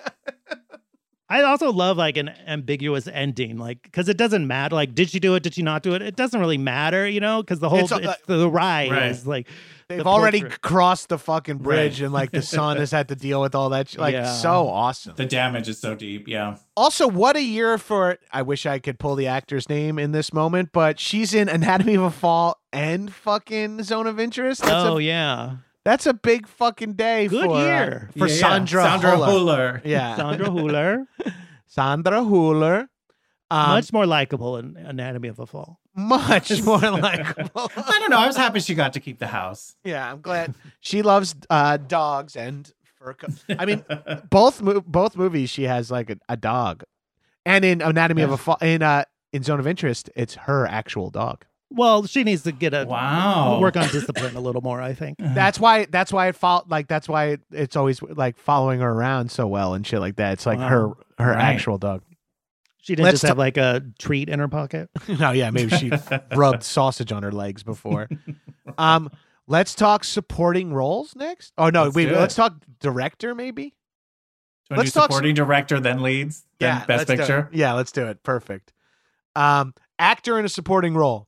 I also love like an ambiguous ending, like because it doesn't matter. Like, did she do it? Did she not do it? It doesn't really matter, because the whole the ride Right. is like They've the already portrait. crossed the fucking bridge Right. and like the son has had to deal with all that. Yeah. So awesome. The damage is so deep. Yeah. Also, what a year for, I wish I could pull the actor's name in this moment, but she's in Anatomy of a Fall and fucking Zone of Interest. yeah, That's a big fucking day Good for year. for Yeah, Sandra Huller. Huller. Yeah. Sandra Hüller, Sandra Huller. much more likable in Anatomy of a Fall. Much more likable. I don't know. I was happy she got to keep the house. Yeah, I'm glad she loves dogs and fur. I mean, both movies she has like a dog, and in Anatomy of a Fall, in Zone of Interest, it's her actual dog. Well, she needs to get work on discipline a little more, I think. That's why it that's why it's always like following her around so well and shit like that. It's like her Right. actual dog. She didn't just have like a treat in her pocket. No, yeah, maybe she rubbed sausage on her legs before. Let's talk supporting roles next. Oh no, let's talk director maybe. Let's talk supporting director, then leads, then best picture. Yeah, let's do it. Perfect. Actor in a supporting role.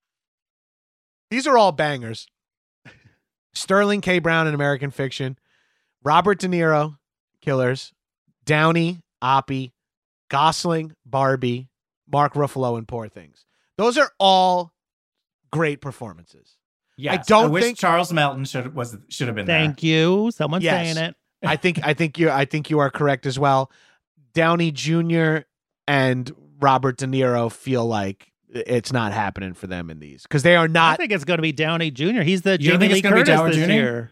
These are all bangers. Sterling K. Brown in American Fiction, Robert De Niro, Killers, Downey, Oppie, Gosling, Barbie, Mark Ruffalo in Poor Things. Those are all great performances. Yes. I wish think Charles Melton should have been there. Thank you. Someone's saying it. I think you are correct as well. Downey Jr. and Robert De Niro feel like it's not happening for them in these because they are not. I think it's going to be Downey Jr. He's the You Jamie think Lee it's gonna be Curtis Downey this Jr.? year.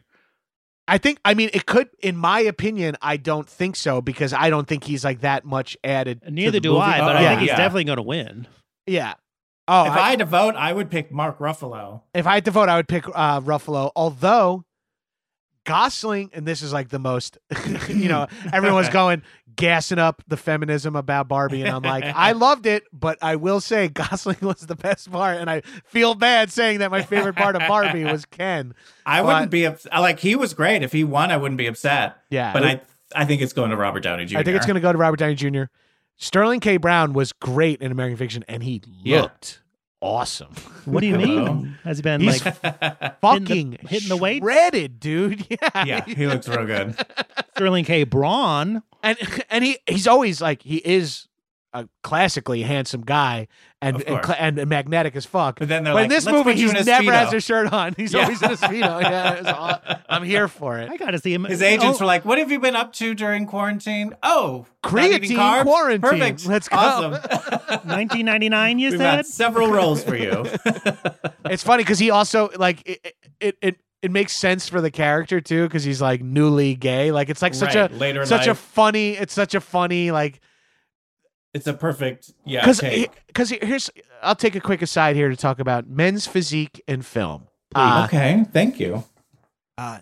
I mean, it could, in my opinion, I don't think so because I don't think he's like that much added. Neither to the do movie. I, but I Oh, think he's yeah. definitely going to win. Yeah. Oh, If I had to vote, I would pick Mark Ruffalo. if I had to vote, I would pick Ruffalo. Although Gosling, and this is like the most, everyone's going gassing up the feminism about Barbie, and I'm like, I loved it, but I will say Gosling was the best part, and I feel bad saying that my favorite part of Barbie was Ken. I wouldn't be like he was great. If he won, I wouldn't be upset. Yeah, But I think it's going to Robert Downey Jr. I think it's going to go to Robert Downey Jr. Sterling K. Brown was great in American Fiction, and he looked awesome. What do you Hello. mean? Has he been He's like fucking hitting the weights? shredded, dude. Yeah, Yeah, he looks real good. Sterling K. Braun? and he's always like he is a classically handsome guy and Of course. and magnetic as fuck. But then they're in like, this "Let's movie, put you he in a never has Speedo." a shirt on. He's Yeah. always in a speedo. Yeah, I'm here for it. I got to see him. His agents were like, "What have you been up to during quarantine?" Oh, not Creatine eating carbs? quarantine. Perfect. Let's go. Awesome. 1999, you We've said? got several roles for you. It's funny because he also like it makes sense for the character too because he's like newly gay. Like it's like such Right, a later in such a life. funny. It's such a funny like It's a perfect take. because here's I'll take a quick aside here to talk about men's physique in film. Okay, thank you.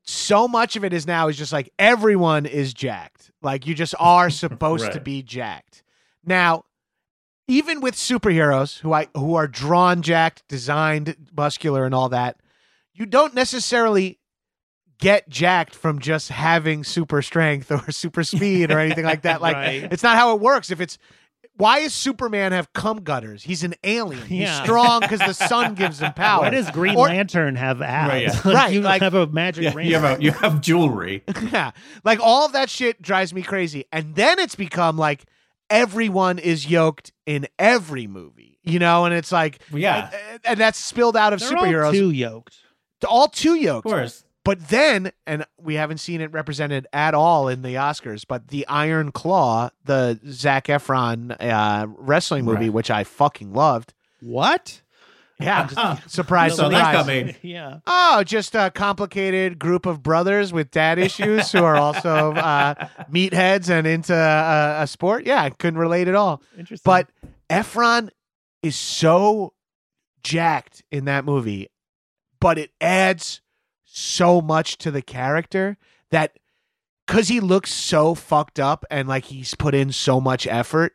so much of it is just like everyone is jacked. Like you just are supposed to Right. be jacked. Now, even with superheroes who are drawn jacked, designed muscular and all that, you don't necessarily get jacked from just having super strength or super speed or anything like that. Like Right. it's not how it works. Why does Superman have cum gutters? He's an alien. He's Yeah. strong because the sun gives him power. Why does Green Or- Lantern have abs? Right, yeah. Like, Right, you like- have a magic Yeah, ring. you have jewelry. Yeah. Like all of that shit drives me crazy. And then it's become like everyone is yoked in every movie, and it's like, Yeah. and that's spilled out of They're superheroes. all too yoked. All too yoked. Of course. But then, and we haven't seen it represented at all in the Oscars, but the Iron Claw, the Zac Efron wrestling movie, Right. which I fucking loved. What? Yeah. Surprise, So that's surprise. coming. Yeah. Oh, just a complicated group of brothers with dad issues who are also meatheads and into a sport. Yeah, I couldn't relate at all. Interesting. But Efron is so jacked in that movie, but it adds so much to the character that because he looks so fucked up and like he's put in so much effort.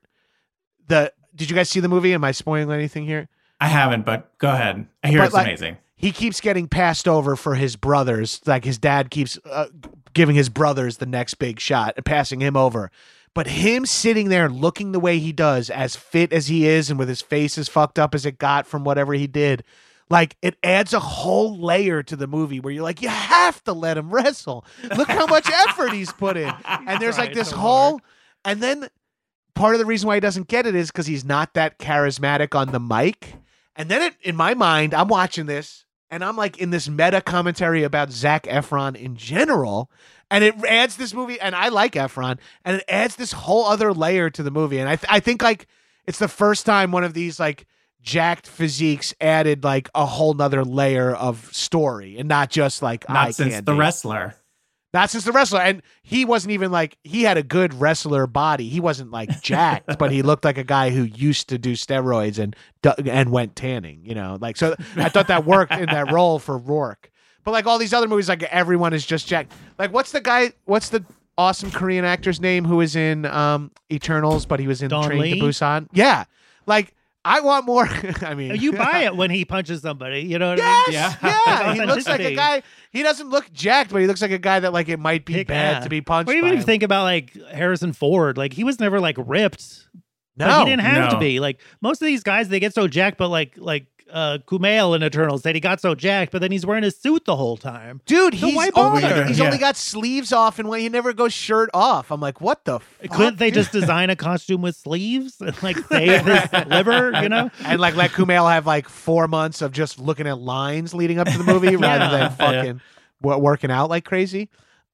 Did you guys see the movie? Am I spoiling anything here? I haven't, but go ahead. I hear But, it's like, amazing. He keeps getting passed over for his brothers. Like his dad keeps giving his brothers the next big shot and passing him over. But him sitting there looking the way he does, as fit as he is and with his face as fucked up as it got from whatever he did, like it adds a whole layer to the movie where you're like, you have to let him wrestle. Look how much effort he's put in. And there's like Right, this so whole, hard. and then part of the reason why he doesn't get it is because he's not that charismatic on the mic. And then in my mind, I'm watching this and I'm like in this meta commentary about Zac Efron in general. And it adds this movie, and I like Efron, and it adds this whole other layer to the movie. And I think like it's the first time one of these like jacked physiques added like a whole nother layer of story and not just like eye Not since candy. the wrestler. Not since the wrestler. And he wasn't even like, he had a good wrestler body. He wasn't like jacked, but he looked like a guy who used to do steroids and went tanning, like, so I thought that worked in that role for Rourke. But like all these other movies, like everyone is just jacked. Like what's the awesome Korean actor's name who was in Eternals, but he was in Don Train Lee? to Busan? Yeah. Like I want more. I mean, You buy it when he punches somebody. You know what Yes, I mean? yeah. He looks like a Authenticity. guy. He doesn't look jacked, but he looks like a guy that like it might be Kick bad ass. to be punched. Or even by if you him. think about like Harrison Ford, like he was never like ripped. No, Like, he didn't have to No. be. Like most of these guys, they get so jacked, but like Kumail in Eternals said he got so jacked, but then he's wearing his suit the whole time. dude, So he's why only, bother? he's Yeah. only got sleeves off, and when he never goes shirt off, I'm like, what the fuck? Couldn't they just design a costume with sleeves and like save his liver? You know? And like let Kumail have like 4 months of just looking at lines leading up to the movie rather than fucking working out like crazy.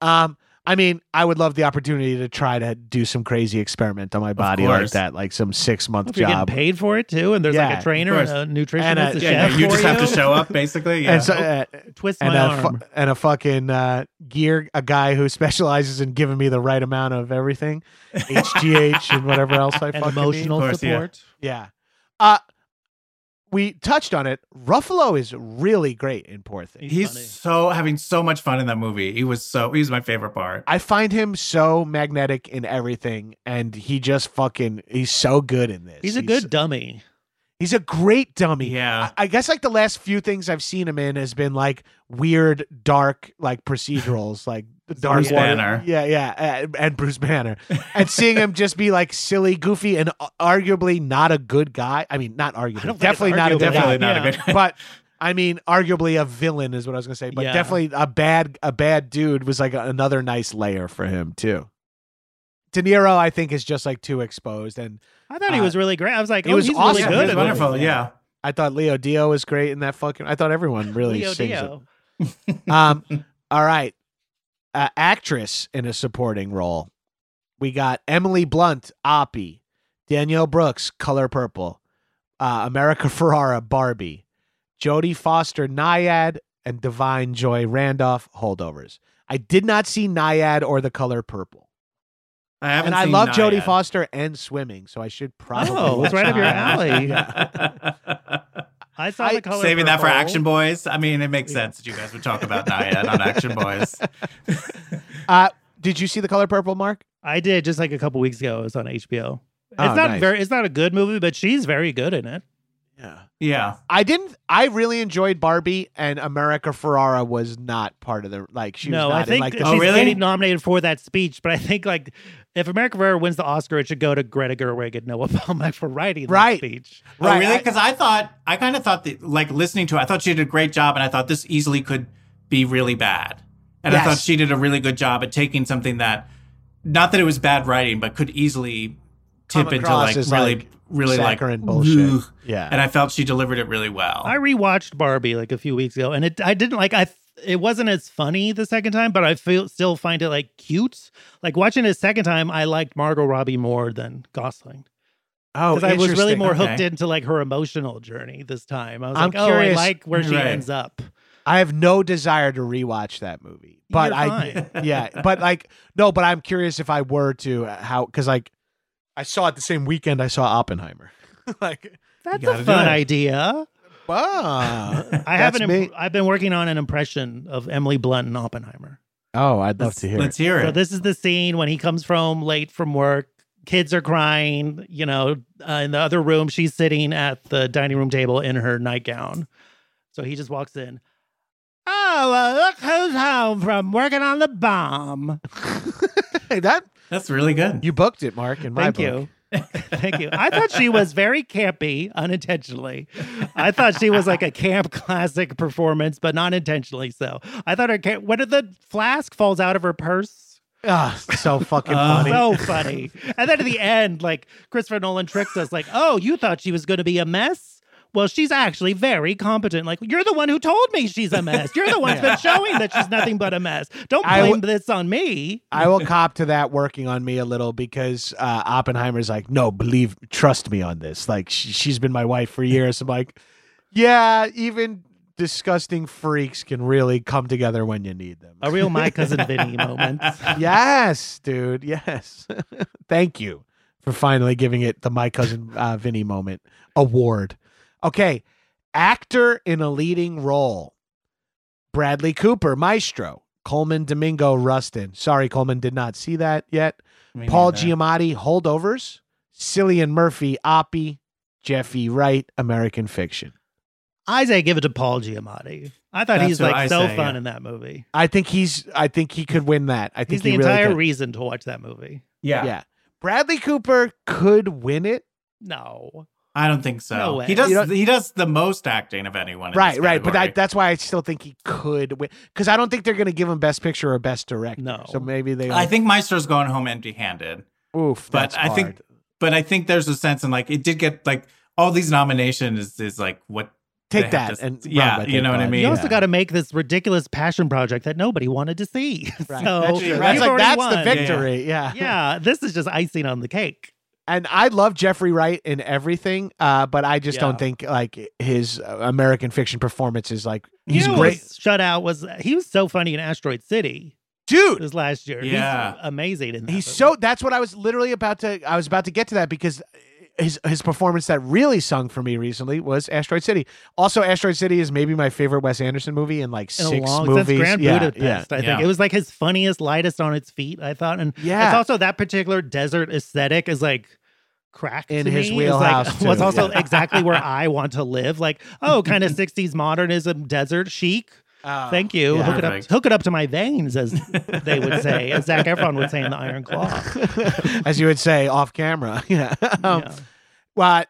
I mean, I would love the opportunity to try to do some crazy experiment on my body like course. that, like some 6-month If you're getting job. paid for it too, and there's like Yeah, a trainer and of a nutritionist, And a Yeah, chef you for just have to you. show up, basically. Yeah. And so, Twist and my a arm. and a fucking a guy who specializes in giving me the right amount of everything, HGH and whatever else I And fucking emotional Of course, yeah. support. need. Yeah. We touched on it. Ruffalo is really great in Poor Things. He's funny. so having so much fun in that movie. He was my favorite part. I find him so magnetic in everything, and he's so good in this. He's a good dummy. He's a great dummy. Yeah. I guess like the last few things I've seen him in has been like weird, dark, like procedurals, like the Dark Bruce Water. Banner. Yeah, and Bruce Banner, and seeing him just be like silly, goofy, and arguably not a good guy. I mean, not arguably, don't think definitely it's not a good Definitely guy. not a good. But I mean, arguably a villain is what I was gonna say. But Yeah. definitely a bad dude was like another nice layer for him too. De Niro, I think, is just like too exposed, and I thought he was really great. I was like, he oh, was he's awesome. really Yeah, good. he's at wonderful. this. Yeah. I thought Leo Dio was great in that fucking. I thought everyone really Leo sings Dio. it. All right. Actress in a supporting role. We got Emily Blunt, Oppie, Danielle Brooks, Color Purple, America Ferrara, Barbie, Jodie Foster, Naiad, and Divine Joy Randolph, Holdovers. I did not see Naiad or The Color Purple. I haven't And I seen love Naiad. Jodie Foster and swimming, so I should probably. Oh, watch it's right up your Naiad. alley. Yeah. I saw The Color Saving that for Purple. Action Boys. I mean, it makes sense that you guys would talk about Naya on Action Boys. Did you see The Color Purple, Mark? I did just like a couple weeks ago. It was on HBO. It's Oh, not nice. it's not a good movie, but she's very good in it. Yeah. Yeah. I really enjoyed Barbie, and America Ferrara was not part of the, like, she was No, not I in, think like, the, she's Oh, really? getting nominated for that speech, but I think like if America Ferrera wins the Oscar, it should go to Greta Gerwig and Noah Baumbach for writing Right. that speech. Oh, Right, really? I- Because I kind of thought that, like, listening to it, I thought she did a great job, and I thought this easily could be really bad. And I Yes. thought she did a really good job at taking something that, not that it was bad writing, but could easily Come tip into across like as, really, like, really like saccharine bullshit. ugh. Yeah. And I felt she delivered it really well. I rewatched Barbie like a few weeks ago, and I didn't like it wasn't as funny the second time, but I still find it like cute. Like watching it a second time, I liked Margot Robbie more than Gosling. Oh, Because I was really interesting. more Okay. hooked into like her emotional journey this time. I was I'm like, oh, curious. I like where she Right. ends up. I have no desire to rewatch that movie, but You're fine. yeah, but like, no, but I'm curious if I were to, how, because like, I saw it the same weekend I saw Oppenheimer. Like, That's gotta a do fun it. idea. me. I've been working on an impression of Emily Blunt in Oppenheimer. Oh, I'd love to hear Let's it. hear So it. this is the scene when he comes home late from work. Kids are crying, in the other room. She's sitting at the dining room table in her nightgown. So he just walks in. Oh, well, look who's home from working on the bomb. Hey, that That's really good. you booked it, Mark. In my Thank book. you. Thank you. I thought she was very campy unintentionally. I thought she was like a camp classic performance, but not intentionally so. I thought when the flask falls out of her purse. Ah, so fucking funny. So funny. And then at the end, like Christopher Nolan tricks us, like, oh, you thought she was going to be a mess? Well, she's actually very competent. Like, you're the one who told me she's a mess. You're the one who's been showing that she's nothing but a mess. Don't I blame this on me. I will cop to that working on me a little because Oppenheimer's like, no, trust me on this. Like, she's been my wife for years. I'm like, yeah, even disgusting freaks can really come together when you need them. A real My Cousin Vinny moment. Yes, dude. Yes. Thank you for finally giving it the My Cousin Vinny moment award. Okay. Actor in a leading role. Bradley Cooper, Maestro. Coleman Domingo, Rustin. Sorry, Coleman did not see that yet. Me Paul neither. Giamatti, Holdovers. Cillian Murphy, Oppie. Jeffy Wright, American Fiction. I say give it to Paul Giamatti. I thought That's he's what like I so say, fun yeah. in that movie. I think he could win that. I think He's the he really entire could. reason to watch that movie. Yeah. Yeah. Bradley Cooper could win it. No. I don't think so. No way. He does. You know- He does the most acting of anyone. In Right, this right. But category. that's why I still think he could win. Because I don't think they're going to give him Best Picture or Best Director. No. So maybe they. I think Maestro's going home empty-handed. Oof. But That's I think, hard. but I think there's a sense in like it did get like all these nominations is like what Take they have that to- and yeah, run with you it, know what I bud. mean? You also Yeah. got to make this ridiculous passion project that nobody wanted to see. Right. So That's true. you've That's like already that's won. the victory. Yeah. Yeah, this is just icing on the cake. And I love Jeffrey Wright in everything, but I just Yeah. don't think like his American Fiction performance is like he's You know great, what Shut Out he was so funny in Asteroid City dude. this last year. Yeah. He's amazing in that. He's movie. so. That's what I was literally about to. I was about to get to that because his performance that really sung for me recently was Asteroid City. Also, Asteroid City is maybe my favorite Wes Anderson movie in like in a 6 long movies. since Grand yeah, Budapest. yeah. I think Yeah. it was like his funniest, lightest on its feet. I thought, and Yeah. it's also that particular desert aesthetic is like crack In to his me. wheelhouse, It's too, like, was also yeah. exactly where I want to live. Like, oh, kind of 60s modernism, desert chic. Oh, Thank you. yeah. Perfect. Hook it up to my veins, as they would say, as Zac Efron would say in The Iron Claw. As you would say off camera. Yeah. Yeah. But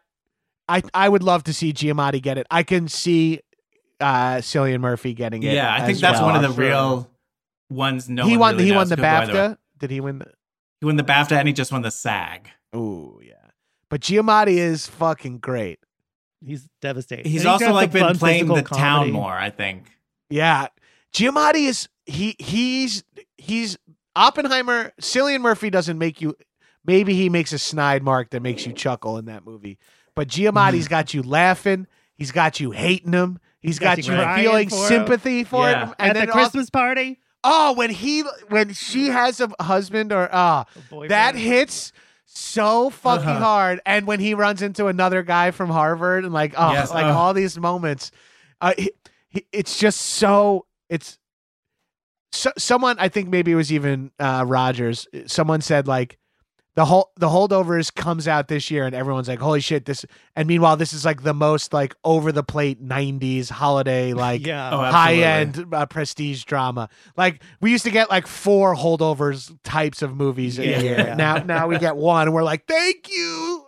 I would love to see Giamatti get it. I can see Cillian Murphy getting it. Yeah, I think as that's well. one of the Sure. real ones. No, he one won. really He won knows the who, by way. BAFTA. Did he win the? He won the BAFTA and he just won the SAG. Ooh, yeah. But Giamatti is fucking great. He's devastating. He's And also got like some been fun playing the physical town comedy. more. I think. Yeah, Giamatti is he's Oppenheimer. Cillian Murphy doesn't make you. Maybe he makes a snide mark that makes you chuckle in that movie. But Giamatti's got you laughing. He's got you hating him. He's got you crying feeling for him. sympathy for Yeah. him. At the then Christmas party. when she has a husband or boyfriend. that hits so fucking Uh-huh. hard. And when he runs into another guy from Harvard and like, oh, Yes, like oh. all these moments, it's just so, someone, I think maybe it was even Rogers. Someone said like the Holdovers comes out this year and everyone's like, holy shit, this. And meanwhile, this is like the most like over the plate 90s holiday, like Yeah. Oh, high absolutely. end prestige drama. Like we used to get like 4 Holdovers types of movies a Yeah, year. yeah. Now we get one and we're like, thank you.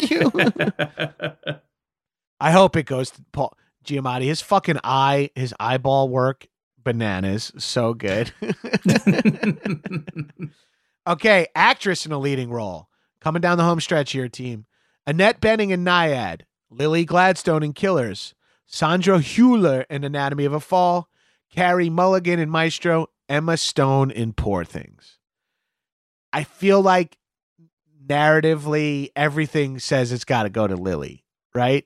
I hope it goes to Paul Giamatti. His fucking his eyeball work, bananas. So good. Okay, actress in a leading role. Coming down the home stretch here, team. Annette Bening in Nyad. Lily Gladstone in Killers. Sandra Hüller in Anatomy of a Fall. Carrie Mulligan in Maestro. Emma Stone in Poor Things. I feel like narratively everything says it's got to go to Lily, right?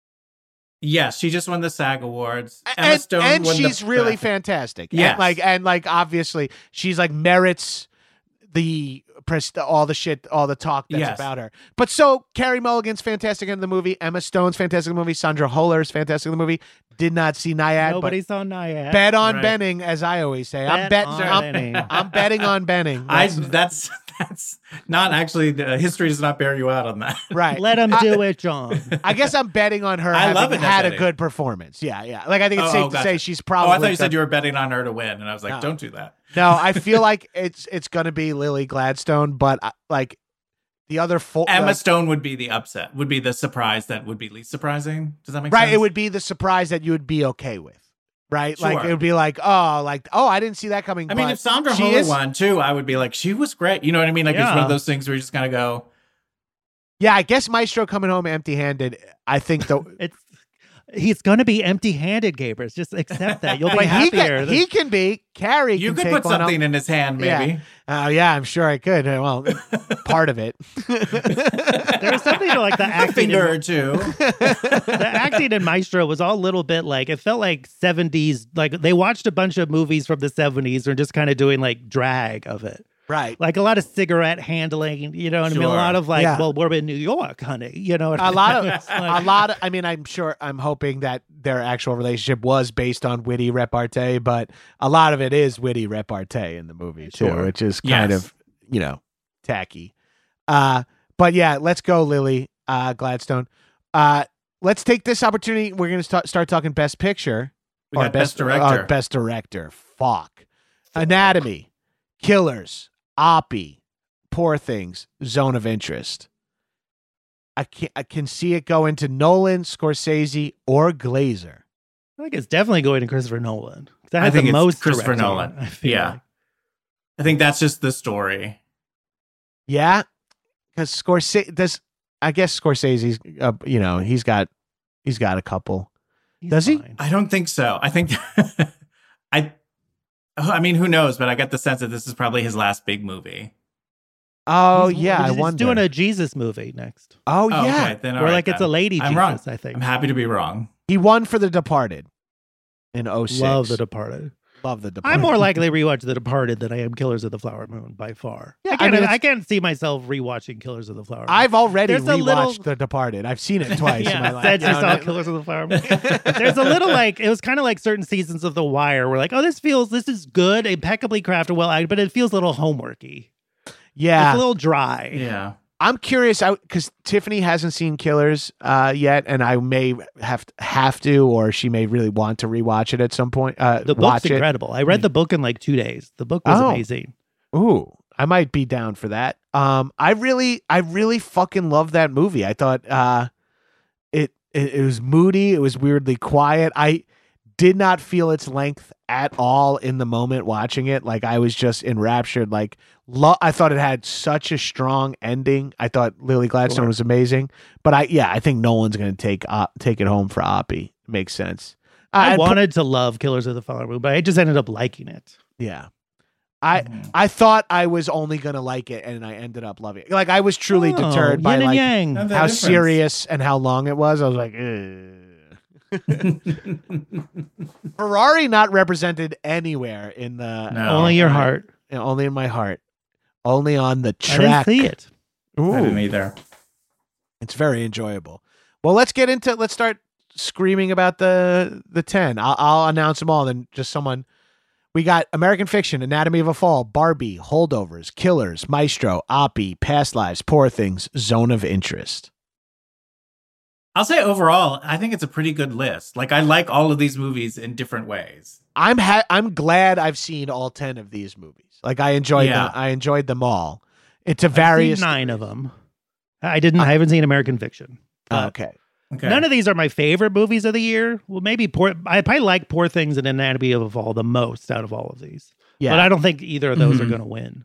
Yes, she just won the SAG Awards. Emma And, Stone and won she's the really BAFTA. fantastic. Yes. And like obviously she's like merits the all the shit, all the talk that's Yes. about her. But so Carrie Mulligan's fantastic in the movie. Emma Stone's fantastic in the movie. Sandra Hüller's fantastic in the movie. Did not see Nyad, Nobody saw Nyad. but bet on Right. Benning, as I always say. I'm Bet betting. on I'm, Benning. I'm betting on Benning. That's not actually history does not bear you out on that. right. Let him do it, John. I guess I'm betting on her I having love Annette had a Bening. good performance. Yeah. Like I think it's Oh, safe to gotcha. say she's Oh, probably. I thought you said the- you were betting on her to win, and I was like, No. don't do that. No, I feel like it's going to be Lily Gladstone, but like the other 4 Emma Stone would be the upset, would be the surprise that would be least surprising. Does that make right, sense? it would be the surprise that you would be okay with. Right? Like Sure. it would be like, oh, I didn't see that coming. I mean, but if Sandra she Hüller is- won too, I would be like, she was great. You know what I mean? Like it's one Yeah. of those things where you just kind of go, Yeah, I guess Maestro coming home empty-handed. I think He's going to be empty-handed, Gabrus. Just accept that. You'll be but happier. he can be. Carrie you can could take put one up. something in his hand, maybe. Yeah, I'm sure I could. Well, part of it. There was something to like the A acting. finger or two. The acting in Maestro was all a little bit like it felt like 70s. Like they watched a bunch of movies from the 70s and just kind of doing like drag of it. Right. Like a lot of cigarette handling, you know what I mean? A Sure. lot of like, Yeah. well, we're in New York, honey. You know what I A mean? lot of, It's like- a lot of. I mean, I'm hoping that their actual relationship was based on witty repartee, but a lot of it is witty repartee in the movie too, Sure. which is kind Yes. of, tacky. But yeah, let's go, Lily Gladstone. Let's take this opportunity. We're going to start talking Best Picture. We got Best Director. Best Director. Fuck. Anatomy, Killers, Oppie, Poor Things, Zone of Interest. I can see it go into Nolan, Scorsese, or Glazer. I think it's definitely going to Christopher Nolan. That I has think the it's most Christopher directing, Nolan. I feel Yeah. like. I think that's just the story. Yeah, because Scorsese does. I guess Scorsese's. He's got a couple. He's Does he? fine. I don't think so. I think I mean, who knows? But I get the sense that this is probably his last big movie. Oh He's- yeah, I he's wonder. doing a Jesus movie next. oh Oh, yeah, okay, then all Where right, like it's a then. lady I'm Jesus, wrong. I think. I'm happy to be wrong. he won for The Departed in 06. Love The Departed. Love The Departed. I'm more likely to rewatch The Departed than I am Killers of the Flower Moon by far. Yeah, I can't see myself rewatching Killers of the Flower Moon. I've already There's a rewatched little- The Departed. I've seen it twice in my life. Said you You know, saw and- Killers of the Flower Moon. There's a little like it was kind of like certain seasons of The Wire where like, oh, this is good, impeccably crafted, well, but it feels a little homeworky. Yeah, It's a little dry. Yeah. I'm curious because Tiffany hasn't seen Killers yet, and I may have to, or she may really want to rewatch it at some point. The book's watch it. incredible. I read the book in like 2 days. The book was Oh. amazing. Ooh, I might be down for that. I really fucking love that movie. I thought it was moody. It was weirdly quiet. I did not feel its length at all in the moment watching it. Like I was just enraptured. Like I thought it had such a strong ending. I thought Lily Gladstone Sure. was amazing. But I think Nolan's going to take it home for Oppie. Makes sense. I and wanted to love Killers of the Flower Moon, but I just ended up liking it. yeah. I thought I was only gonna like it, and I ended up loving it. Like I was truly Oh, deterred by yin and like yang. Not that how difference. serious and how long it was. I was like, Ferrari not represented anywhere in the No. Only your right. heart. only in my heart, only on the I didn't track. see it. Ooh, I didn't either. it's very enjoyable. Well, let's start screaming about the 10. I'll announce them all. Then just someone. We got American Fiction, Anatomy of a Fall, Barbie, Holdovers, Killers, Maestro, Oppie, Past Lives, Poor Things, Zone of Interest. I'll say overall, I think it's a pretty good list. Like, I like all of these movies in different ways. I'm glad I've seen all 10 of these movies. Like, I enjoyed them. I enjoyed them all. It's a various 9 of them. I haven't seen American Fiction. Okay. None of these are my favorite movies of the year. Well, maybe I probably like Poor Things and Anatomy of a Fall the most out of all of these. Yeah. But I don't think either of those are going to win.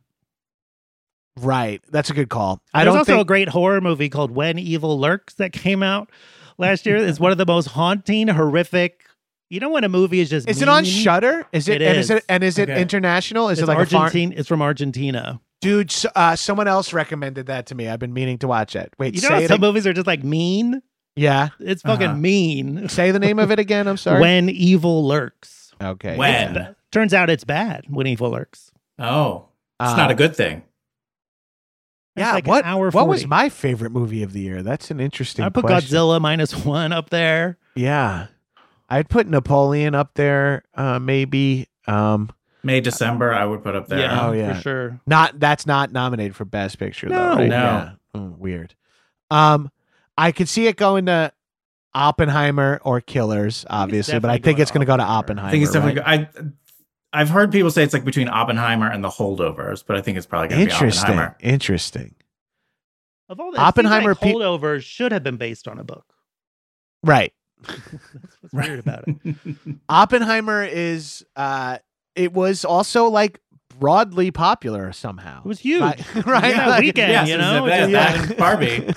Right. That's a good call. There's also a great horror movie called When Evil Lurks that came out last year. It's one of the most haunting, horrific. You know when a movie is just Is it on Shudder? Is it? Is it international? Is it like Argentine? It's from Argentina. Dude, someone else recommended that to me. I've been meaning to watch it. Wait, you know some movies are just like mean? Yeah. It's fucking mean. Say the name of it again. I'm sorry. When Evil Lurks. Okay. When? Turns out it's bad when Evil Lurks. Oh. It's not a good thing. Yeah, like what was my favorite movie of the year? That's an interesting I put question. Godzilla -1 up there. Yeah. I'd put Napoleon up there, maybe. May, December, I would put up there. Yeah, for sure. That's not nominated for Best Picture, though, right? No. Yeah. Weird. I could see it going to Oppenheimer or Killers, obviously, but I think it's going to go to Oppenheimer. I think it's definitely I've heard people say it's like between Oppenheimer and The Holdovers, but I think it's probably going to be Oppenheimer. Interesting. Of all that, Oppenheimer, Holdovers should have been based on a book. Right. That's what's weird about it. Oppenheimer is, it was also like broadly popular somehow. It was huge. Right? Yeah, Like, weekend, yes, you know? That and Barbie.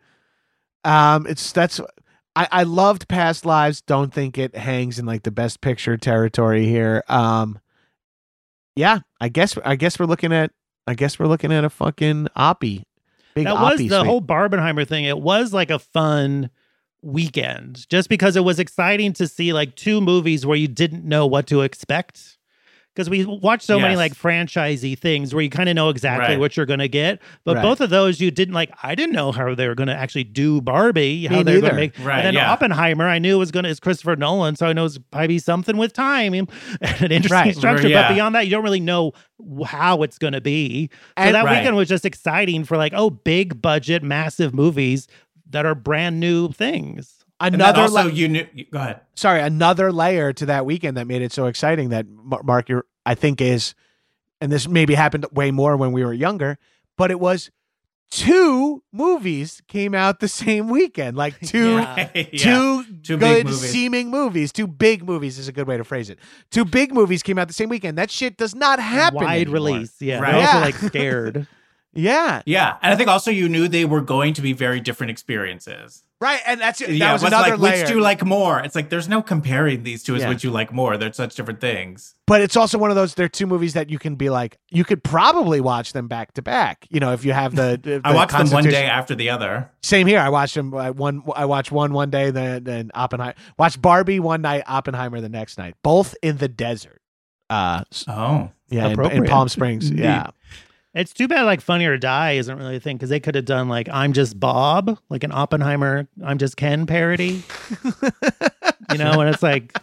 I loved Past Lives. Don't think it hangs in like the Best Picture territory here. Yeah, I guess we're looking at a fucking Oppie. Big that Oppie was the suite. whole Barbenheimer thing. It was like a fun weekend just because it was exciting to see like 2 movies where you didn't know what to expect. Because we watch so many like franchisey things where you kind of know exactly what you're going to get. But both of those you didn't like. I didn't know how they were going to actually do Barbie. How they were going to make. Right, and then Oppenheimer, I knew it's Christopher Nolan. So I know it's probably something with time and an interesting structure. But beyond that, you don't really know how it's going to be. So that weekend was just exciting for like, big budget, massive movies that are brand new things. Another go ahead. Sorry, another layer to that weekend that made it so exciting that Mark, I think is, and this maybe happened way more when we were younger, but it was 2 movies came out the same weekend, like two good seeming movies. 2 big movies is a good way to phrase it. 2 big movies came out the same weekend. That shit does not happen. Wide anymore. release, yeah. Right. They're also like scared. Yeah. And I think also you knew they were going to be very different experiences. Right, and that was another like, layer. Which do you like more? It's like there's no comparing these two as which you like more. They're such different things. But it's also one of those. They're 2 movies that you can be like, you could probably watch them back to back. You know, if you have the I watched them one day after the other. Same here. I watched them I watched one day, then Oppenheimer. Watched Barbie one night, Oppenheimer the next night. Both in the desert. Yeah, in Palm Springs. Yeah. It's too bad like Funny or Die isn't really a thing because they could have done like I'm Just Bob, like an Oppenheimer I'm Just Ken parody. You know, and it's like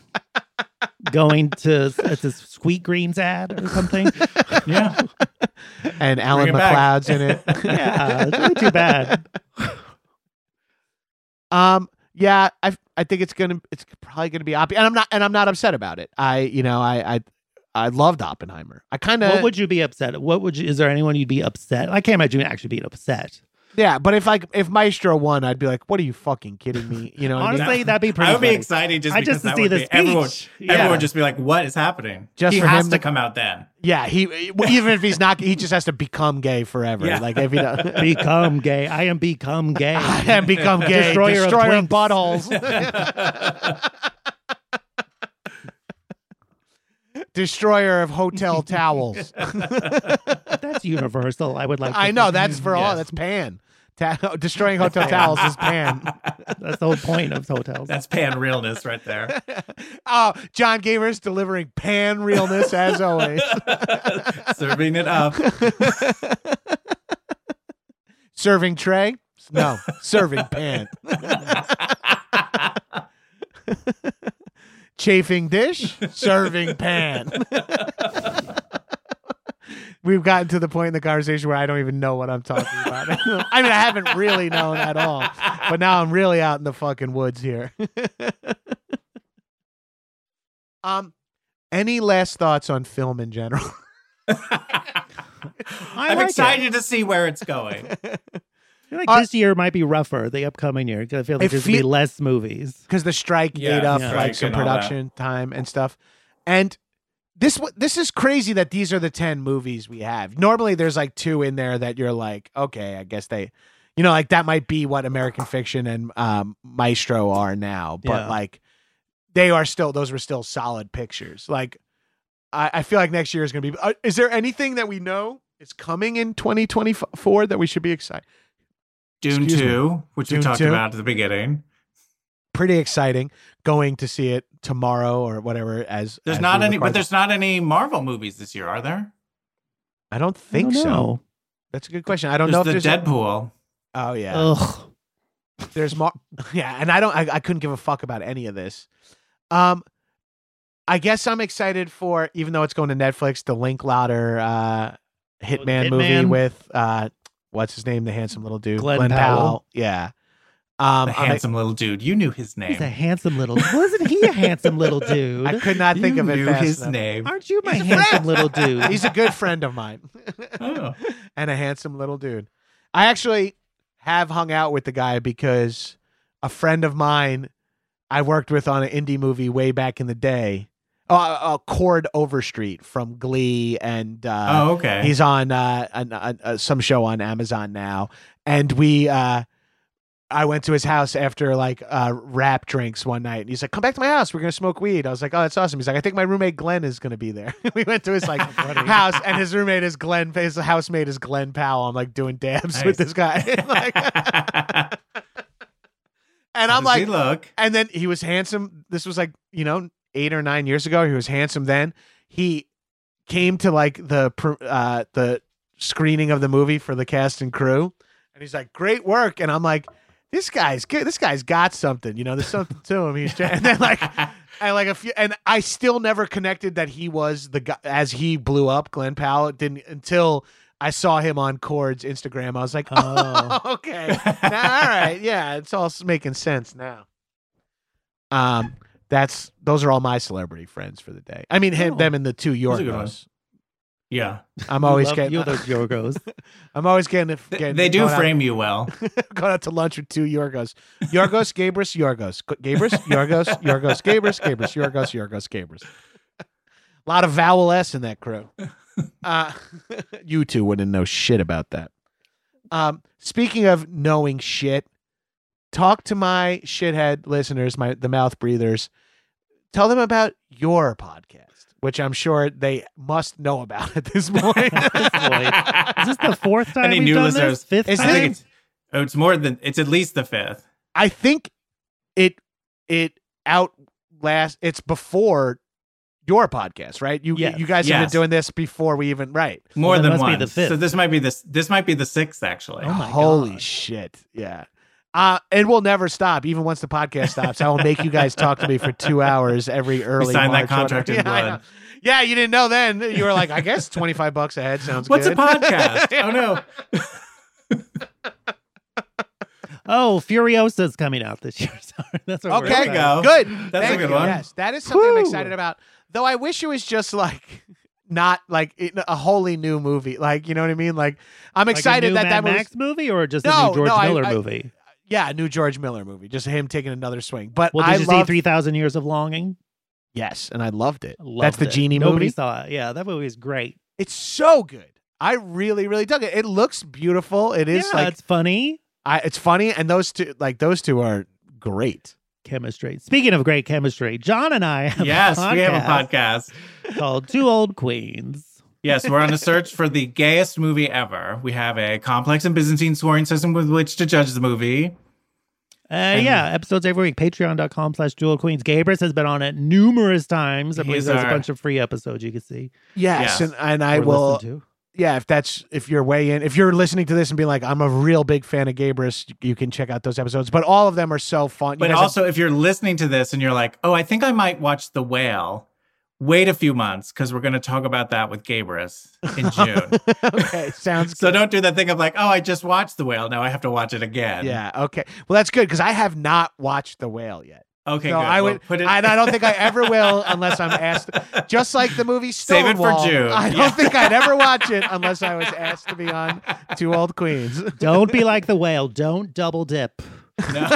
it's a Sweet Greens ad or something. Yeah. And Alan McLeod's in it. Yeah, it's really too bad. Yeah, I think it's probably gonna be Oppie, and I'm not upset about it. I loved Oppenheimer. What would you be upset? Is there anyone you'd be upset? I can't imagine you actually being upset. Yeah, but if Maestro won, I'd be like, "What are you fucking kidding me?" You know, honestly, what I mean? that'd be pretty. I would funny. be excited just because to that see would the be speech. Everyone would just be like, "What is happening?" Just he for has him to come out then. Yeah, even if he's not, he just has to become gay forever. Yeah. Like if he does, become gay. I am become gay. I am become gay. Destroyer of buttholes. Destroyer of hotel towels. That's universal. I would like. I know that's for all. That's Pan. Destroying hotel towels is Pan. That's the whole point of hotels. That's Pan realness right there. Oh, John Gavers delivering Pan realness as always. Serving it up. Serving tray? No, serving pan. Chafing dish? Serving pan. We've gotten to the point in the conversation where I don't even know what I'm talking about. I mean, I haven't really known at all, but now I'm really out in the fucking woods here. Any last thoughts on film in general? I'm excited to see where it's going. I feel like this year might be rougher, the upcoming year. I feel like there's going to be less movies. Because the strike ate up like some production time and stuff. And this is crazy that these are the 10 movies we have. Normally there's like 2 in there that you're like, okay, I guess they, like that might be what American Fiction and Maestro are now. But like those were still solid pictures. Like I feel like next year is going to be, is there anything that we know is coming in 2024 that we should be excited? Dune 2, which we talked about at the beginning. Pretty exciting. Going to see it tomorrow or whatever. There's not any Marvel movies this year, are there? I don't think so. That's a good question. I don't know if there's Deadpool. Oh yeah. Ugh. There's more. Yeah, and I couldn't give a fuck about any of this. I guess I'm excited for, even though it's going to Netflix, the Linklater Hitman movie with what's his name, the handsome little dude, Glenn Powell. Yeah. The handsome little dude. You knew his name. He's a handsome little. Wasn't he a handsome little dude? I could not think of it. You knew his name. Aren't you my handsome little dude? He's a good friend of mine. And a handsome little dude. I actually have hung out with the guy because a friend of mine I worked with on an indie movie way back in the day. Cord Overstreet from Glee, and okay, he's on some show on Amazon now. And I went to his house after like rap drinks one night, and he's like, "Come back to my house. We're gonna smoke weed." I was like, "Oh, that's awesome." He's like, "I think my roommate Glenn is gonna be there." We went to his like house, and his roommate is Glenn. His housemate is Glenn Powell. I'm like doing dabs with this guy, and I'm like, look. And then he was handsome. This was like 8 or 9 years ago. He was handsome then. He came to like the screening of the movie for the cast and crew, and he's like, "Great work." And I'm like, this guy's got something, there's something to him. And then and I still never connected that he was the guy as he blew up. Glenn Powell didn't until I saw him on Cord's Instagram. I was like, oh, okay. All right. Yeah. It's all making sense now. Those are all my celebrity friends for the day. I mean, them and the 2 Yorgos. Yeah, I'm always getting those Yorgos. I'm always getting they do frame you well. Going out to lunch with 2 Yorgos. Yorgos, Gabris, Yorgos. Gabris, Yorgos, Yorgos, Gabris, Gabris, Yorgos, Yorgos, Gabris. A lot of vowel S in that crew. You 2 wouldn't know shit about that. Speaking of knowing shit, talk to my shithead listeners, the mouth breathers. Tell them about your podcast, which I'm sure they must know about at this point. Is this the 4th time Any we've new done listeners? this? 5th Is time? It's more than, it's at least the 5th. I think it outlasts. It's before your podcast, right? You guys have been doing this before we even more than must one. Be the 5th. So this might be the 6th actually. Oh my Holy God. shit! Yeah. It will never stop. Even once the podcast stops, I will make you guys talk to me for 2 hours every early. We signed March that contract in blood. Yeah, you didn't know then. You were like, I guess $25 a head sounds What's good. a podcast? Oh no. Oh, Furiosa's coming out this year. Sorry, that's what we're Okay, excited. go. Good. That's Thank a good you. one. Yes, that is something I'm Woo. excited about. Though I wish it was just like not like a wholly new movie. Like, you know what I mean? Like, I'm excited like a new that Mad was Max movie or just No, a new George no, Miller I- movie. a new George Miller movie, just him taking another swing. But Well, I did you see loved 3,000 Years of Longing? Yes, and I loved it. Loved That's the it. Genie Nobody movie. saw it. Yeah, that movie is great. It's so good. I really, really dug it. It looks beautiful. It is It's funny. it's funny, and those two are great. Chemistry. Speaking of great chemistry, John and I have We have a podcast. called Two Old Queens. Yes, we're on a search for the gayest movie ever. We have a complex and Byzantine scoring system with which to judge the movie. Episodes every week. Patreon.com/DualQueens. Gabrus has been on it numerous times. I believe there's a bunch of free episodes you can see. Yes, Yes. and I or will. listen to. yeah, if you're way in, if you're listening to this and being like, I'm a real big fan of Gabrus, you can check out those episodes. But all of them are so fun. But also, if you're listening to this and you're like, oh, I think I might watch The Whale, wait a few months because we're going to talk about that with Gabrus in June. Okay, sounds good. So don't do that thing of like, oh, I just watched The Whale. Now I have to watch it again. Yeah, okay. Well, that's good because I have not watched The Whale yet. Okay, so good. I would, put it. and I don't think I ever will unless I'm asked. Just like the movie Save it for Stonewall, June. I don't think I'd ever watch it unless I was asked to be on Two Old Queens. Don't be like the whale. Don't double dip. No.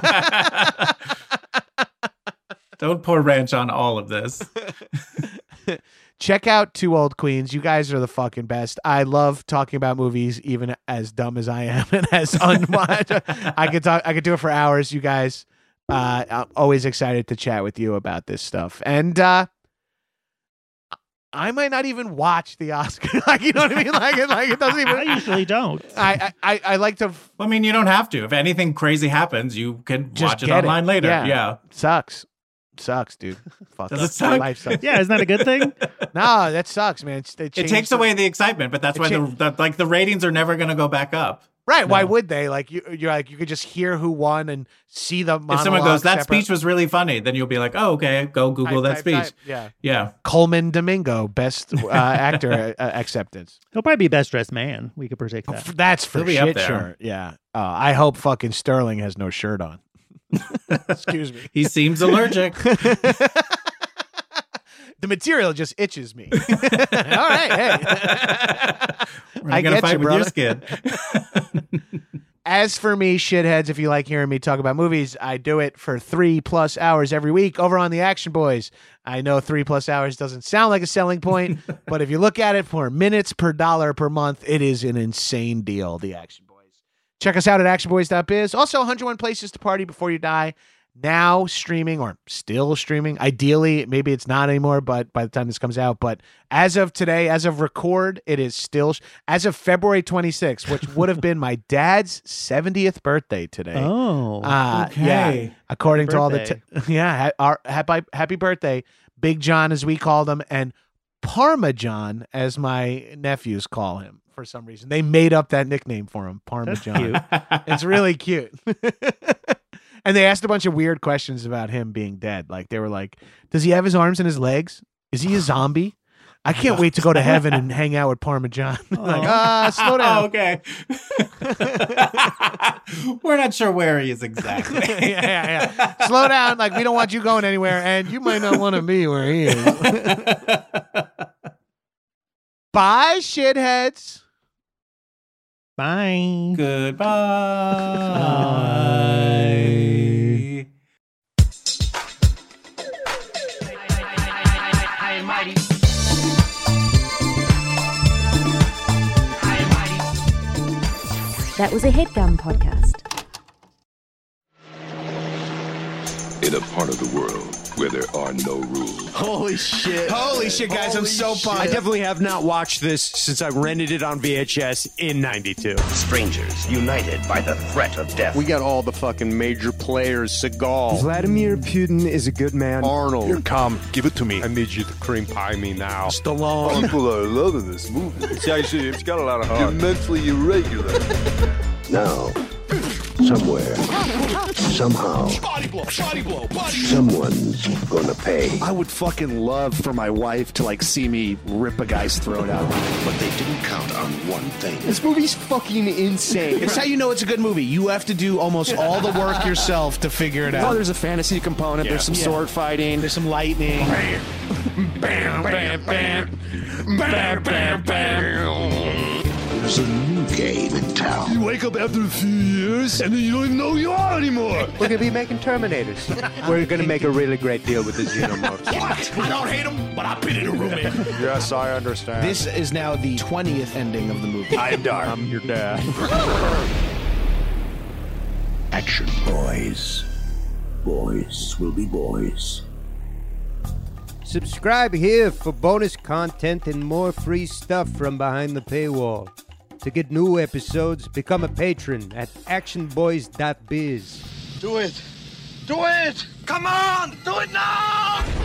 Don't pour ranch on all of this. Check out Two Old Queens. You guys are the fucking best. I love talking about movies, even as dumb as I am and as unwatched. I could do it for hours. You guys. I'm always excited to chat with you about this stuff. And I might not even watch the Oscar. Like, you know what I mean? Like it doesn't even. I usually don't. I like to. I mean, you don't have to. If anything crazy happens, you can Just watch it get online later. Yeah. Sucks, dude. Fuck. Does it suck? Life sucks. Yeah, isn't that a good thing? No, that sucks, man. It takes away the excitement, but that's why the ratings are never going to go back up. Right? Why would they? Like you're like you could just hear who won and see the. If someone goes, that speech was really funny, then you'll be like, oh, okay, go Google that speech. Yeah. Coleman Domingo, best actor acceptance. He'll probably be best dressed man. We could predict that. That's for He'll be up shit there. sure. Yeah. I hope fucking Sterling has no shirt on. Excuse me. He seems allergic. The material just itches me. All right, hey. I get fight you, with brother. your skin. As for me, shitheads, if you like hearing me talk about movies, I do it for 3+ hours every week over on the Action Boys. I know 3+ hours doesn't sound like a selling point, but if you look at it for minutes per dollar per month, it is an insane deal, the Action Boys. Check us out at actionboys.biz. Also, 101 places to party before you die. Now streaming, or still streaming. Ideally, maybe it's not anymore, but by the time this comes out. But as of today, as of record, it is still, as of February 26th, which would have been my dad's 70th birthday today. Oh, okay. Yeah, according to all birthday. our happy birthday, Big John, as we called him, and Parmesan, as my nephews call him. For some reason, they made up that nickname for him, Parmesan. It's really cute. And they asked a bunch of weird questions about him being dead. Like they were like, does he have his arms and his legs? Is he a zombie? I can't wait to go to heaven and hang out with Parmesan. Like, slow down. Oh, okay. We're not sure where he is exactly. yeah. Slow down. Like, we don't want you going anywhere, and you might not want to be where he is. Bye, shitheads. Bye. Goodbye. That was a HeadGum podcast. In a part of the world where there are no rules. Holy shit, guys. I'm so pumped. I definitely have not watched this since I rented it on VHS in 92. Strangers united by the threat of death. We got all the fucking major players. Seagal. Vladimir Putin is a good man. Arnold. Here, come, give it to me. I need you to cream pie me now. Stallone. People are loving this movie. See, actually, it's got a lot of heart. You're mentally irregular. Now, somewhere, somehow, someone's gonna pay. I would fucking love for my wife to, see me rip a guy's throat out. But they didn't count on one thing. This movie's fucking insane. It's how you know it's a good movie. You have to do almost all the work yourself to figure it Well, out. there's a fantasy component. There's some sword fighting. There's some lightning. There's a new game in town. You wake up after a few years, and then you don't even know who you are anymore. We're gonna be making Terminators. We're gonna make a really great deal with the Xenomorphs. I don't hate him, but I've been in a room. Yes, I understand. This is now the 20th ending of the movie. I am dark. I'm your dad. Action boys. Boys will be boys. Subscribe here for bonus content and more free stuff from behind the paywall. To get new episodes, become a patron at actionboys.biz. Do it. Do it. Come on. Do it now.